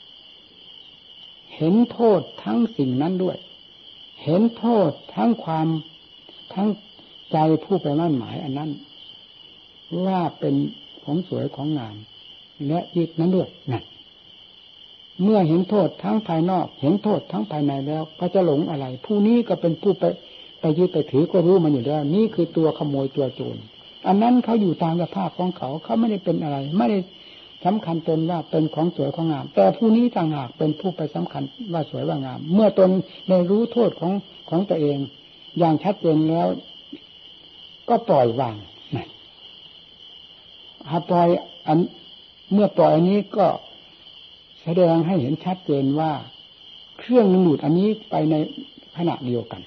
เห็นโทษทั้งสิ่งนั้นด้วยเห็นโทษทั้งความทั้งใจผู้ไปมั่นหมายอันนั้นว่าเป็นของสวยของงามและยึดนั้นด้วยนั่นเมื่อเห็นโทษทั้งภายนอกเห็นโทษทั้งภายในแล้วก็จะหลงอะไรผู้นี้ก็เป็นผู้ไปไปยึดไปถือก็รู้มันอยู่แล้วนี่คือตัวขโมยตัวโจรอันนั้นเขาอยู่ตามสภาพของเขาเขาไม่ได้เป็นอะไรไม่ได้สำคัญตนว่าเป็นของสวยของงามแต่ผู้นี้ต่างหากเป็นผู้ไปสำคัญว่าสวยว่างามเมื่อตนได้รู้โทษของของตัวเองอย่างชัดเจนแล้วก็ปล่อยวางนั่นหากปล่อยอันเมื่อปล่อยอันนี้ก็แสดงให้เห็นชัดเจนว่าเครื่องดึงดูดอันนี้ไปในขณะเดียวกัน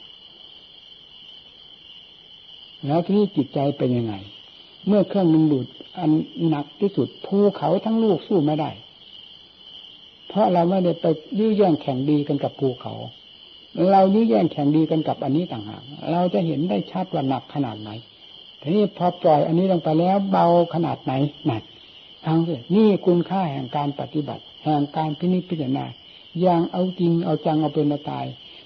แล้วที่จิตใจเป็นยังไงเมื่อเครื่องดึงดูดอันหนักที่สุดภูเขาทั้งลูกสู้ไม่ได้เพราะเราไม่ได้ไปยื้อแย่งแข่งดีกันกับภูเขาเรายื้อแย่งแข่งดีกันกับอันนี้ต่างหากเราจะเห็นได้ชัดว่าหนักขนาดไหนทีนี้พอปล่อยอันนี้ลงไปแล้วเบาขนาดไหนหนักทางนี้นี่คุณค่าแห่งการปฏิบัติแห่งการพินิจพิจารณาอย่างเอาจริงเอาจังเอาเป็นเอาตาย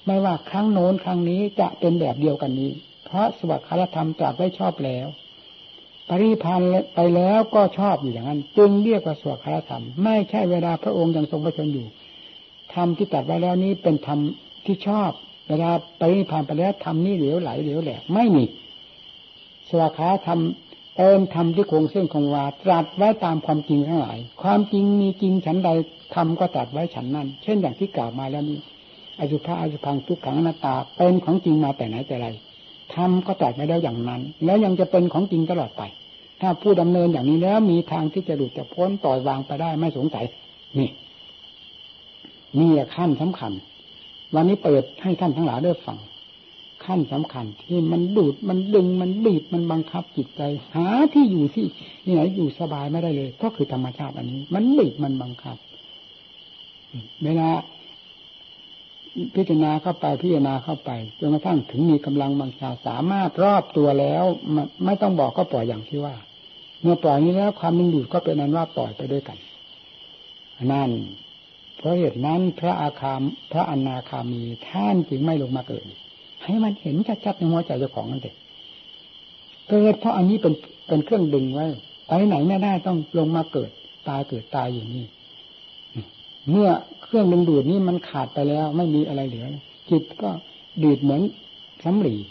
ไม่ว่าครั้งโน้นครั้งนี้จะเป็นแบบเดียวกันนี้เพราะสวากขาธรรมตรัสไว้ชอบแล้วปรินิพพานไปแล้วก็ชอบอยู่อย่างนั้นจึงเรียกว่าสวากขาธรรมไม่ใช่เวลาพระองค์ยังทรงพระชนอยู่ธรรมที่ตรัสไว้แล้วนี้เป็นธรรมที่ชอบเวลาปรินิพพานไปแล้วธรรมนี้เหลวไหลเหลวแหลกไม่มีสวากขาธรรมเป็นธรรมที่คงเส้นคงวาตรัสไว้ตามความจริงทั้งหลายความจริงมีจริงฉันใดธรรมก็ตรัสไว้ฉันนั้นเช่นอย่างที่กล่าวมาแล้วนี้อสุภะอสุภังทุกขังอนัตตาเป็นของจริงมาแต่ไหนแต่ไรธรรมก็ตรัสไว้แล้วอย่างนั้นแล้วยังจะเป็นของจริงตลอดไปถ้าผู้ดำเนินอย่างนี้แล้วมีทางที่จะหลุดจะพ้นปล่อยวางไปได้ไม่สงสัยนี่นี่ขั้นสำคัญวันนี้เปิดให้ท่านทั้งหลายได้ฟังขั้นสำคัญที่มันดูดมันดึงมันบีบมันบังคับจิตใจหาที่อยู่ที่นี่ไหนอยู่สบายไม่ได้เลยก็คือธรรมชาติอันนี้มันบีบมันบังคับเวลาพิจารณาเข้าไปพิจารณาเข้าไปจนกระทั่งถึงมีกำลังบังชาสามารถรอบตัวแล้วไม่ต้องบอกก็ปล่อยอย่างที่ว่าเมื่อปล่อยนี้แล้วความดึงดูดก็เป็นนั้นว่าปล่อยไปด้วยกันนั่นเพราะเหตุนั้นพระอาคามพระอนาคามีท่านจึงไม่ลงมาเกิดให้มันเห็นชัดๆในหัวใจเจ้าของนั่นเองเกิดเพราะอันนี้เป็นเป็นเครื่องดึงไว้ไปไหนไม่ได้ต้องลงมาเกิดตายเกิดตายอยู่นี่เมื่อเครื่องดึงดูดนี้มันขาดไปแล้วไม่มีอะไรเหลือจิตก็ดีดเหมือนสำลี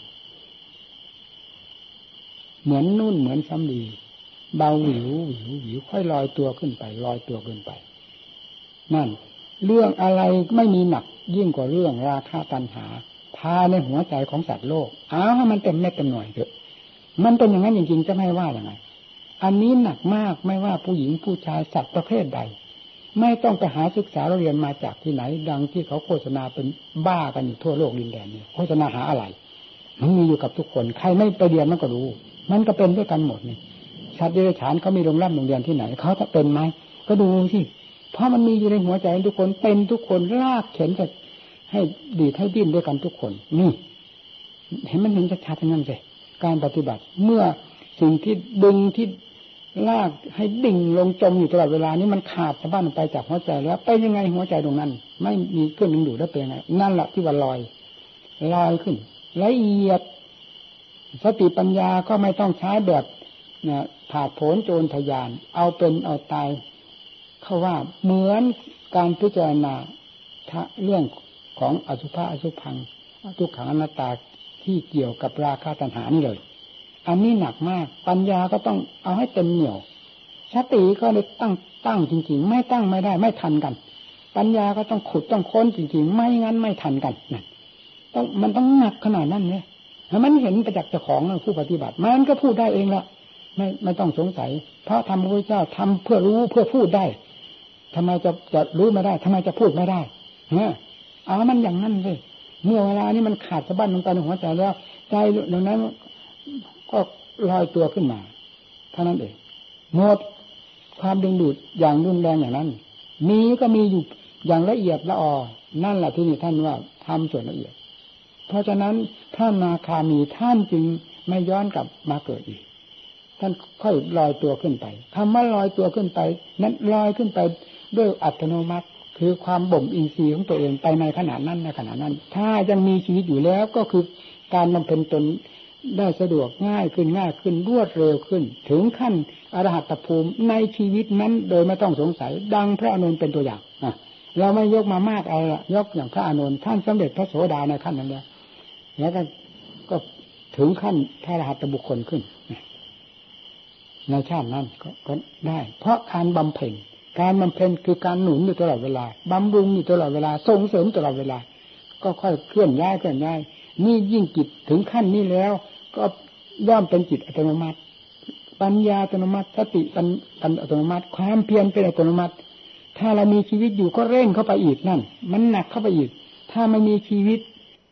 เหมือนนุ่นเหมือนสำลีเบาหวิวหวิวหวิวค่อยลอยตัวขึ้นไปลอยตัวขึ้นไปนั่นเรื่องอะไรไม่มีหนักยิ่งกว่าเรื่องราคะตัณหาพาในหัวใจของสัตว์โลกอ้าวให้มันเต็มเม็ดเต็มหน่วยเถอะมันเป็นอย่างนั้นจริงๆจะไม่ว่าอย่างไรอันนี้หนักมากไม่ว่าผู้หญิงผู้ชายสัตว์ประเภทใดไม่ต้องไปหาศึกษาเรียนมาจากที่ไหนดังที่เขาโฆษณาเป็นบ้ากันอยู่ทั่วโลกดินแดนนี้โฆษณาหาอะไรมันมีอยู่กับทุกคนใครไม่ไปเรียนมันก็รู้มันก็เป็นด้วยกันหมดนี่ชาติเดรัจฉานเขามีโรงแรมโรงเรียนที่ไหนเขาจะเป็นไหมก็ดูสิเพราะมันมีอยู่ในหัวใจทุกคนเป็นทุกคนลากเข็นจะให้ดีดให้ดิ้นด้วยกันทุกคนนี่เห็นมันเห็นชัดๆทั้งนั้นเลยการปฏิบัติเมื่อสิ่งที่ดึงที่ลากให้ดิ่งลงจมอยู่ตลอดเวลานี้มันขาดสะบั้นไปจากหัวใจแล้วไปยังไงหัวใจตรงนั้นไม่มีเครื่องดึงดูดได้เป็นยังไงนั่นแหละที่ว่าลอยลอยขึ้นละเอียดสติปัญญาก็ไม่ต้องใช้แบบนะผาดโผนโจรทยานเอาเป็นเอาตายเขาว่าเหมือนการพิจารณาเรื่องของอสุภะอสุภังทุกขังอนัตตาที่เกี่ยวกับราคะตัณหานี่เลยอันนี้หนักมากปัญญาก็ต้องเอาให้เต็มเหนี่ยวสติก็เลยตั้งตั้งจริงๆไม่ตั้งไม่ได้ไม่ทันกันปัญญาก็ต้องขุดต้องค้นจริงๆไม่งั้นไม่ทันกันนั่นต้องมันต้องหนักขนาดนั้นเนี่ยมันเห็นประจักษ์เจ้าของผู้ปฏิบัติมันก็พูดได้เองละไม่ไม่ต้องสงสัยเพราะธรรมพระพุทธเจ้าทำเพื่อรู้เพื่อพูดได้ทำไมจะจะรู้ไม่ได้ทำไมจะพูดไม่ได้เนี่ยเอามันอย่างนั้นเลยเมื่อเวลานี้มันขาดสะบั้นลงไปในหัวใจแล้วใจตรงนั้นก็ลอยตัวขึ้นมาเท่านั้นเองหมดความดึงดูดอย่างรุนแรงอย่างนั้นมีก็มีอยู่อย่างละเอียดละออนั่นแหละที่นี่ท่านว่าทำส่วนละเอียดเพราะฉะนั้นท่านนาคามีท่านจึงไม่ย้อนกลับมาเกิดอีกท่านค่อยลอยตัวขึ้นไปคำว่าลอยตัวขึ้นไปนั้นลอยขึ้นไปด้วยอัตโนมัติคือความบ่มอินทรีย์ของตัวเองไปในขณะนั้นในขณะนั้นถ้ายังมีชีวิตอยู่แล้วก็คือการบำเพ็ญตนได้สะดวกง่ายขึ้นง่ายขึ้นรวดเร็วขึ้นถึงขั้นอรหัตภูมิในชีวิตนั้นโดยไม่ต้องสงสัยดังพระอานนท์เป็นตัวอย่างอ่ะเราไม่ยกมามากอะไรยกอย่างพระอานนท์ท่านสำเร็จพระโสดาในขั้นนั้นแล้วแล้วก็ก็ถึงขั้นพระอรหัตบุคคลขึ้นในชาตินั้นก็ก็ได้เพราะการบำเพ็ญการบำเพ็ญคือการหนุนอยู่ตลอดเวลาบำรุงอยู่ตลอดเวลาส่งเสริมตลอดเวลาก็ค่อยเคลื่อนย้ายเคลื่อนย้ายนี่ยิ่งจิตถึงขั้นนี้แล้วก็ย่อมเป็นจิตอัตโนมัติปัญญาอัตโนมัติสติเป็นอัตโนมัติความเพียรเป็นอัตโนมัติถ้าเรามีชีวิตอยู่ก็เร่งเข้าไปอีกนั่นมันหนักเข้าไปอีกถ้าไม่มีชีวิต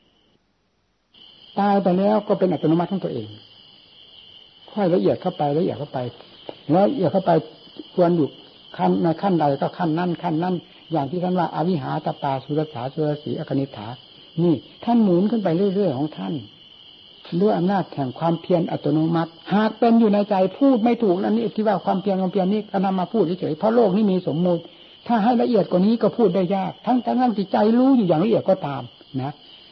ตายไปแล้วก็เป็นอัตโนมัติของตัวเองค่อยละเอียดเข้าไปละเอียดเข้าไปแล้วละเอียดเข้าไปควรอยู่ขั้นในขั้นใดก็ขั้นนั้นขั้นนั้นอย่างที่ท่านว่าอวิหาตปาสุรสาสุรสีอคณิฐานี่ท่านหมุนขึ้นไปเรื่อยๆของท่านด้วยอำนาจแห่งความเพียรอัตโนมัติหากเป็นอยู่ในใจพูดไม่ถูกอันนี้ที่ว่าความเพียรความเพียรนี้ก็นำมาพูดเฉยๆเพราะโลกนี้มีสมมุติถ้าให้ละเอียดกว่านี้ก็พูดได้ยากทั้งทั้งที่ใจรู้อยู่อย่างละเอียดก็ตามนะ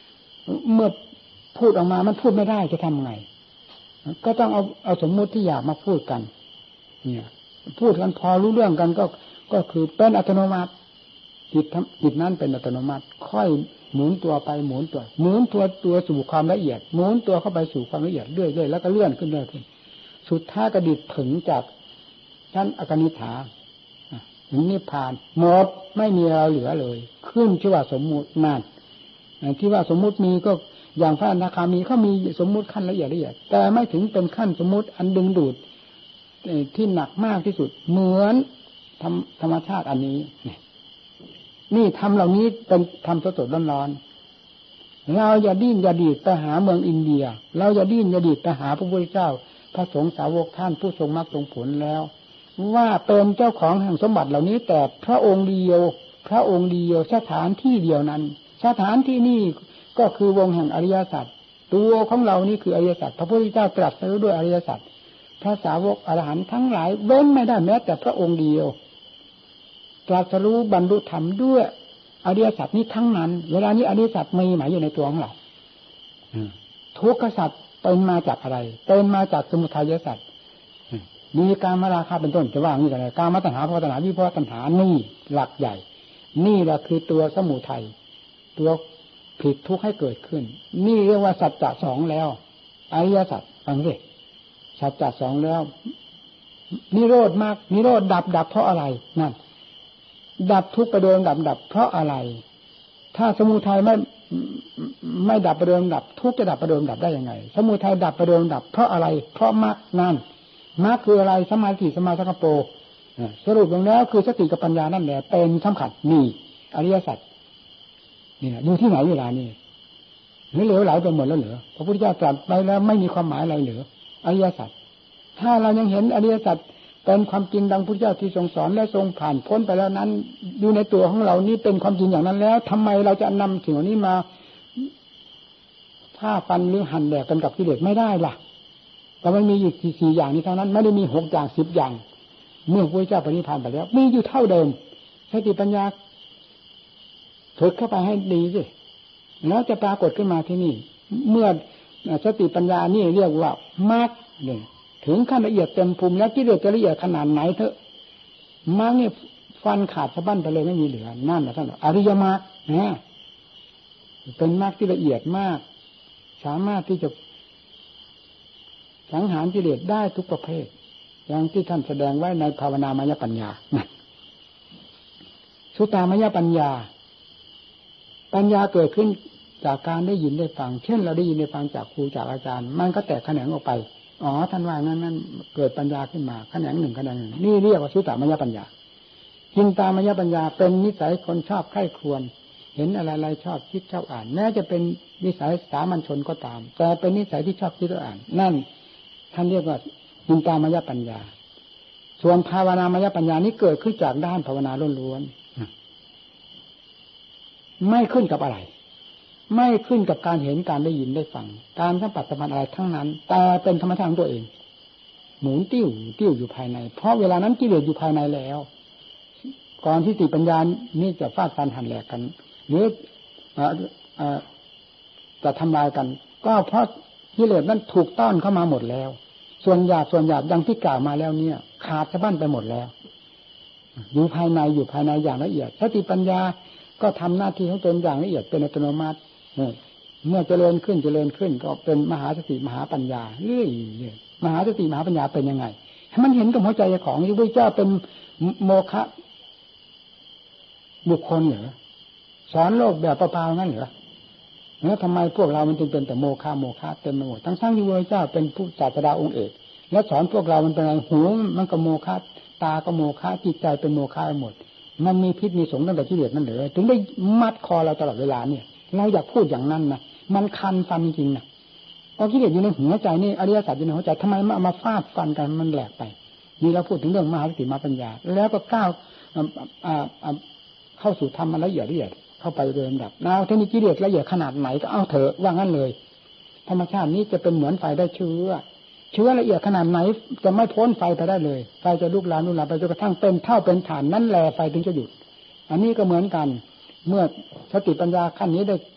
เมื่อพูดออกมามันพูดไม่ได้จะทำไงก็ต้องเอาเอาสมมุติที่อยากมาพูดกันเนี่ยพูดกันพอรู้เรื่องกันก็ก็คือเป็นอัตโนมัติจิตจิตนั้นเป็นอัตโนมัติค่อยหมุนตัวไปหมุนตัวหมุนตัวตัวสู่ความละเอียดหมุนตัวเข้าไปสู่ความละเอียดเรื่อยๆแล้วก็เลื่อนขึ้นเรื่อยขึ้นสุดท้ายกระดิดถึงจากชั้นอกนิฐาถึงนิพพานหมดไม่มีอะไรเหลือเลยขึ้นชื่อว่าสมมุตินั่นที่ว่าสมมุติมีก็อย่างพระอนาคามีเขามีสมมุติขั้นละเอียดละเอียดแต่ไม่ถึงเป็นขั้นสมมุติอันดึงดูดที่หนักมากที่สุดเหมือนธรรมธรรมชาติอันนี้นี่ทำเหล่านี้เป็นทำสดๆร้อนๆเราอย่าดิ้นอย่าดีดไปหาเมืองอินเดียเราอย่าดิ้นอย่าดีดไปหาพระพุทธเจ้าพระสงฆ์สาวกท่านผู้ทรงมรรคทรงผลแล้วว่าเป็นเจ้าของแห่งสมบัติเหล่านี้แต่พระองค์เดียวพระองค์เดียวสถานที่เดียวนั้นสถานที่นี้ก็คือวงแห่งอริยสัจตัวของเรานี่คืออริยสัจพระพุทธเจ้าตรัสรู้ด้วยอริยสัจพระสาวกอรหันต์ทั้งหลายเว้นไม่ได้แม้แต่พระองค์เดียวตรัสรู้บรรลุธรรมด้วยอริยสัจนี้ทั้งนั้นเวลานี้อริยสัจมีหมายอยู่ในตัวของเราทุกขสัจเป็นมาจากอะไรเป็นมาจากสมุทัยสัจมีกามราคะเป็นต้นจะว่างี้กันเลยกามตัณหาภวตัณหาวิภวตัณหานี่หลักใหญ่นี่แหละคือตัวสมุทัยตัวผิดทุกข์ให้เกิดขึ้นนี่เรียกว่าสัจจะสองแล้วอริยสัจฟังสิสัจจะสองแล้วนิโรธมากนิโรธดับดับเพราะอะไรนั่นดับทุกข์ไปโดยดับดับเพราะอะไรถ้าสมุทัยไม่ไม่ดับไปโดยดับทุกข์จะดับไปโดยดับได้ยังไงสมุทัยดับไปโดยดับเพราะอะไรเพราะมรรคนั่นมรรคคืออะไรสมาธิสมาสังกปรสรุปลงแล้วคือสติกับปัญญานั่นแหละเป็นสำคัญนี่อริยสัจนี่อยู่ที่ไหนเวลานี้หรือเหลวไหลไปหมดแล้วเหรอพระพุทธเจ้าตรัสไปแล้วไม่มีความหมายอะไรเหรออริยสัจถ้าเรายังเห็นอริยสัจเป็นความจริงดังพระพุทธเจ้าที่ทรงสอนและทรงผ่านพ้นไปแล้วนั้นอยู่ในตัวของเรานี่เป็นความจริงอย่างนั้นแล้วทำไมเราจะนำสิ่งนี้มาฆ่าฟันหรือหั่นแหลกกันกับกิเลสไม่ได้ล่ะแต่มันมีอยู่สี่อย่างนี้เท่านั้นไม่ได้มีหกอย่างสิบอย่างเมื่อพระพุทธเจ้าปรินิพพานไปแล้วมีอยู่เท่าเดิมสติปัญญาฝึกเข้าไปให้ดีสิแล้วจะปรากฏขึ้นมาที่นี่เมื่อสติปัญญานี่เรียกว่ามรรคเนี่ยถึงขั้นละเอียดเต็มภูมิแล้วกิเลสจะละเอียดขนาดไหนเถอะมรรคเนี่ยฟันขาดสะบั้นไปเลยไม่มีเหลือนั่นแหละท่านอริยมรรคนะเป็นมรรคที่ละเอียดมากสามารถที่จะสังหารกิเลสได้ทุกประเภทอย่างที่ท่านแสดงไว้ในภาวนามยปัญญาสุตตามยปัญญาปัญญาเกิดขึ้นจากการได้ยินได้ฟังเช่นเราได้ยินได้ฟังจากครูจากอาจารย์มันก็แตกแขนงออกไปอ๋อท่านว่างั้นนั่นเกิดปัญญาขึ้นมาแขนงหนึ่งแขนงหนึ่งนี่เรียกว่าสุตตามยปัญญาจินตามยปัญญาเป็นนิสัยคนชอบใคร่ครวญเห็นอะไรๆชอบคิดชอบอ่านแม้จะเป็นนิสัยสามัญชนก็ตามแต่เป็นนิสัยที่ชอบคิดชอบอ่านนั่นท่านเรียกว่าจินตามยปัญญาส่วนภาวนามยปัญญานี้เกิดขึ้นจากด้านภาวนาล้วนๆไม่ขึ้นกับอะไรไม่ขึ้นกับการเห็นการได้ยินได้ฟังการสัมผัสสัมพันธ์อะไรทั้งนั้นแต่เป็นธรรมชาติของตัวเองหมุนติ้วติ้วอยู่ภายในเพราะเวลานั้นกิเลสอยู่ภายในแล้วก่อนที่สติปัญญานี่จะฟาดฟันหันแหลกกันหรือจะทำลายกันก็เพราะกิเลสนั้นถูกต้อนเข้ามาหมดแล้วส่วนหยาบส่วนหยาบดังที่กล่าวมาแล้วเนี่ยขาดสะบั้นไปหมดแล้วอยู่ภายในอยู่ภายในอย่างละเอียดสติปัญญาก็ทำหน้าที่ของตนอย่างละเอียดเป็นอัตโนมัติเมื่อเจริญขึ้นเจริญขึ้นก็เป็นมหาสติมหาปัญญาเรื่อยๆมหาสติมหาปัญญาเป็นยังไงให้มันเห็นกับหัวใจของพระพุทธเจ้าเป็นโมฆะบุคคลเหรอสอนโลกแบบเปล่าๆงั้นเหรอแล้วทำไมพวกเรามันจึงเป็นแต่โมฆะโมฆะเต็มไปหมดทั้งทั้งที่พระพุทธเจ้าเป็นผู้ศาสดาองค์เอกแล้วสอนพวกเรามันเป็นอะไรหูมันก็โมฆะตาก็โมฆะจิตใจเป็นโมฆะหมดมันมีพิษมีสงตั้งแต่กิเลสนั่นเลยถึงได้มัดคอเราตลอดเวลาเนี่ยเราอยากพูดอย่างนั้นนะมันคันฟันจริงๆนะเพราะกิเลสอยู่ในหัวใจนี่อริยสัจอยู่ในหัวใจทำไมมามาฟาดฟันกันมันแหลกไปนี่เราพูดถึงเรื่องมหาสติมหาปัญญาแล้วก็ก้าวเข้าสู่ธรรมละเอียดละเอียดเข้าไปโดยลำดับเอาเทคนิคกิเลสละเอียดขนาดไหนก็เอาเถอะว่างั้นเลยธรรมชาตินี้จะเป็นเหมือนไฟได้เชื้อเชื้อละเอียดขนาดไหนจะไม่พ้นไฟไปได้เลยไฟจะลุกลามลุกลามไปจนกระทั่งเป็นเท่าเป็นฐานนั่นแหละไฟถึงจะหยุดอันนี้ก็เหมือนกันเมื่อสติปัญญาขั้นนี้ได้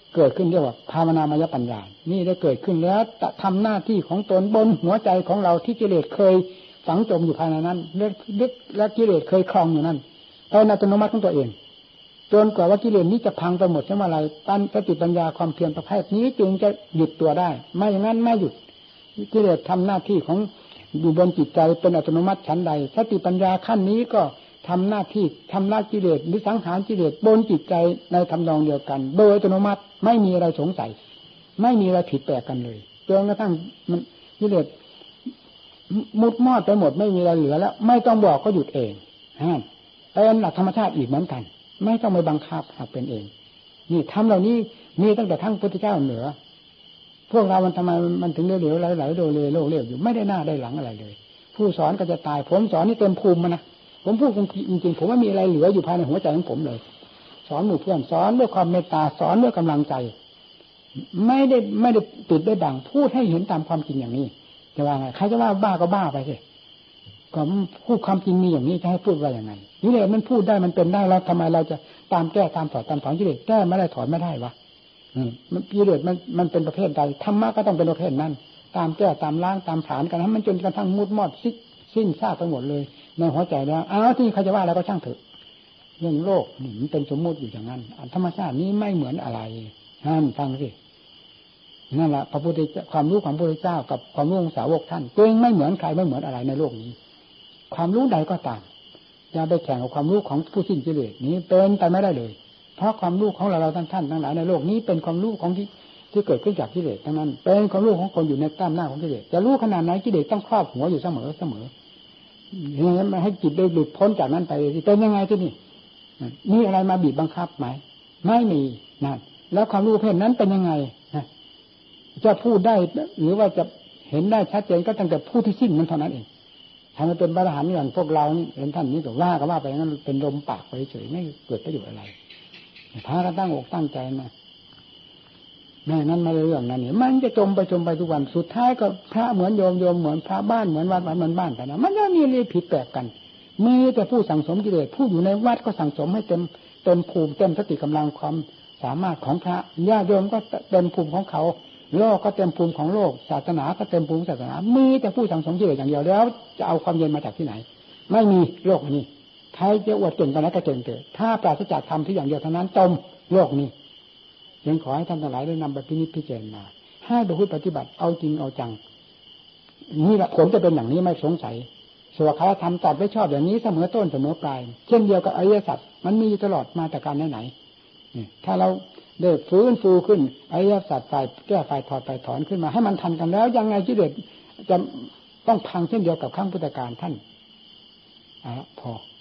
เกิดขึ้นเรียกว่าภาวนามยปัญญานี่ได้เกิดขึ้นแล้วจะทำหน้าที่ของตนบนหัวใจของเราที่กิเลสเคยฝังจมอยู่ภายในนั้นเลึกๆและกิเลสเคยครองอยู่นั่นเป็นอัตโนมัติของตัวเองจนกว่าว่ากิเลสนี้จะพังไปหมดใช่ไหมอะไรปัญสติปัญญาความเพียรประเภทนี้จึงจะหยุดตัวได้ไม่อย่างนั้นไม่หยุดกิเลสทำหน้าที่ของอยู่บนจิตใจเป็นอัตโนมัติชั้นใดสติปัญญาขั้นนี้ก็ทำหน้าที่ทำลายกิเลสหรือสังหารกิเลสบนจิตใจในทำนองเดียวกันโดยอัตโนมัติไม่มีอะไรสงสัยไม่มีอะไรผิดแปลกกันเลยจนกระทั่งมันกิเลสมุดมอดไปหมดไม่มีอะไรเหลือแล้วไม่ต้องบอกก็หยุดเองฮะเป็นหลักธรรมชาติอีกเหมือนกันไม่ต้องไปบังคับหากเป็นเองนี่ทำเหล่านี้มีตั้งแต่ทั้งพุทธเจ้าเหนือพวกเรามันทำไมมันถึงเหลวๆไหลๆโดเลโลเลี้ยวอยู่ไม่ได้หน้าได้หลังอะไรเลยผู้สอนก็จะตายผมสอนนี่เต็มภูมิมันนะผมพูดจริงๆผมไม่มีอะไรเหลืออยู่ภายในหัวใจของผมเลยสอนหมู่เพื่อนสอนด้วยความเมตตาสอนด้วยกำลังใจไม่ได้ไม่ได้ติดได้ดังพูดให้เห็นตามความจริงอย่างนี้จะว่าไงใครจะว่าบ้าก็บ้าไปสิก็พูดความจริงมีอย่างนี้จะให้พูดว่าอย่างไงนี่เลยมันพูดได้มันเป็นได้แล้วทำไมเราจะตามแก้ตามถอดตามถอนกิเลสแก้ไม่ได้ถอนไม่ได้วะอืมมันกิเลสมันมันเป็นประเภทใดธรรมะก็ต้องเป็นประเภทนั้นตามแก้ตามล้างตามผลาญกันให้มันจนกระทั่งมุดมอดซิสิ้นซากไปหมดเลยในหัวใจแล้วอ้าวที่ใครจะว่าแล้วก็ช่างเถอะเรื่องโลกนี่มันเป็นสมมุติอยู่อย่างนั้นธรรมชาตินี้ไม่เหมือนอะไรท่านฟังสินั่นแหละพระพุทธเจ้าความรู้ของพระพุทธเจ้ากับความรู้ของสาวกท่านตัวเองไม่เหมือนใครไม่เหมือนอะไรในโลกนี้ความรู้ใดก็ตามอย่าไปแข่งกับความรู้ของผู้สิ้นกิเลสนี้เป็นไปไม่ได้เลยเพราะความรู้ของเราเราท่านท่านทั้งหลายในโลกนี้เป็นความรู้ของที่ที่เกิดขึ้นจากกิเลสทั้งนั้นเป็นความรู้ของคนอยู่ในต้ามหน้าของกิเลสจะรู้ขนาดไหนกิเลสต้องครอบหัวอยู่เสมอเสมออย่างนั้นให้จิตได้หลุดพ้นจากนั้นไปเป็นยังไงที่นี่นี่อะไรมาบีบบังคับไหมไม่มีนั่นแล้วความรู้เพศนั้นเป็นยังไงจะพูดได้หรือว่าจะเห็นได้ชัดเจนก็ตั้งแต่ผู้ที่สิ้นมันเท่านั้นเองถ้ามันเป็นพระอรหันต์อย่างพวกเรานี่เห็นท่านนี้ก็ว่าก็ว่าไปงั้นเป็นลมปากไปเฉยไม่เกิดประโยชน์อะไรพระก็ตั้งอกตั้งใจนะแม่นั้นไม่ได้เรื่องนั้นเนี่ยมันจะจมไปจมไปทุกวันสุดท้ายก็พระเหมือนโยมโยมเหมือนพระบ้านเหมือนวัดวัดเหมือนบ้านแต่นะมันจะมีอะไรผิดแปลกกันมีแต่ผู้สั่งสมกิเลสผู้อยู่ในวัดก็สั่งสมให้เต็มเต็มภูมิเต็มสติกำลังความสามารถของพระญาติโยมก็เต็มภูมิของเขาโลกก็เต็มภูมิของโลกศาสนาก็เต็มภูมิศาสนามีแต่ผู้สั่งสมกิเลสอย่างเดียวแล้วจะเอาความเย็นมาจากที่ไหนไม่มีโลกนี้ใครจะอวดเก่งกันแล้วก็เก่งเถอะถ้าปราศจากธรรมที่อย่างเดียวเท่านั้นจมโลกนี้ยังขอให้ท่านทั้งหลายได้นำไปพินิจพิจารณาให้ประพฤติปฏิบัติเอาจริงเอาจังนี่แหละผลจะเป็นอย่างนี้ไม่สงสัยสวขาธรรมตัดไว้ชอบอย่างนี้เสมอต้นเสมอปลายเช่นเดียวกับอริยสัจมันมีตลอดมาแต่การไหนๆถ้าเราเดินฟื้นฟูขึ้นอริยสัจฝ่ายแก้ฝ่ายถอดฝ่ายถอนขึ้นมาให้มันทันกันแล้วยังไงกิเลสจะต้องพังเช่นเดียวกับครั้งพุทธกาลท่านอ่ะพอ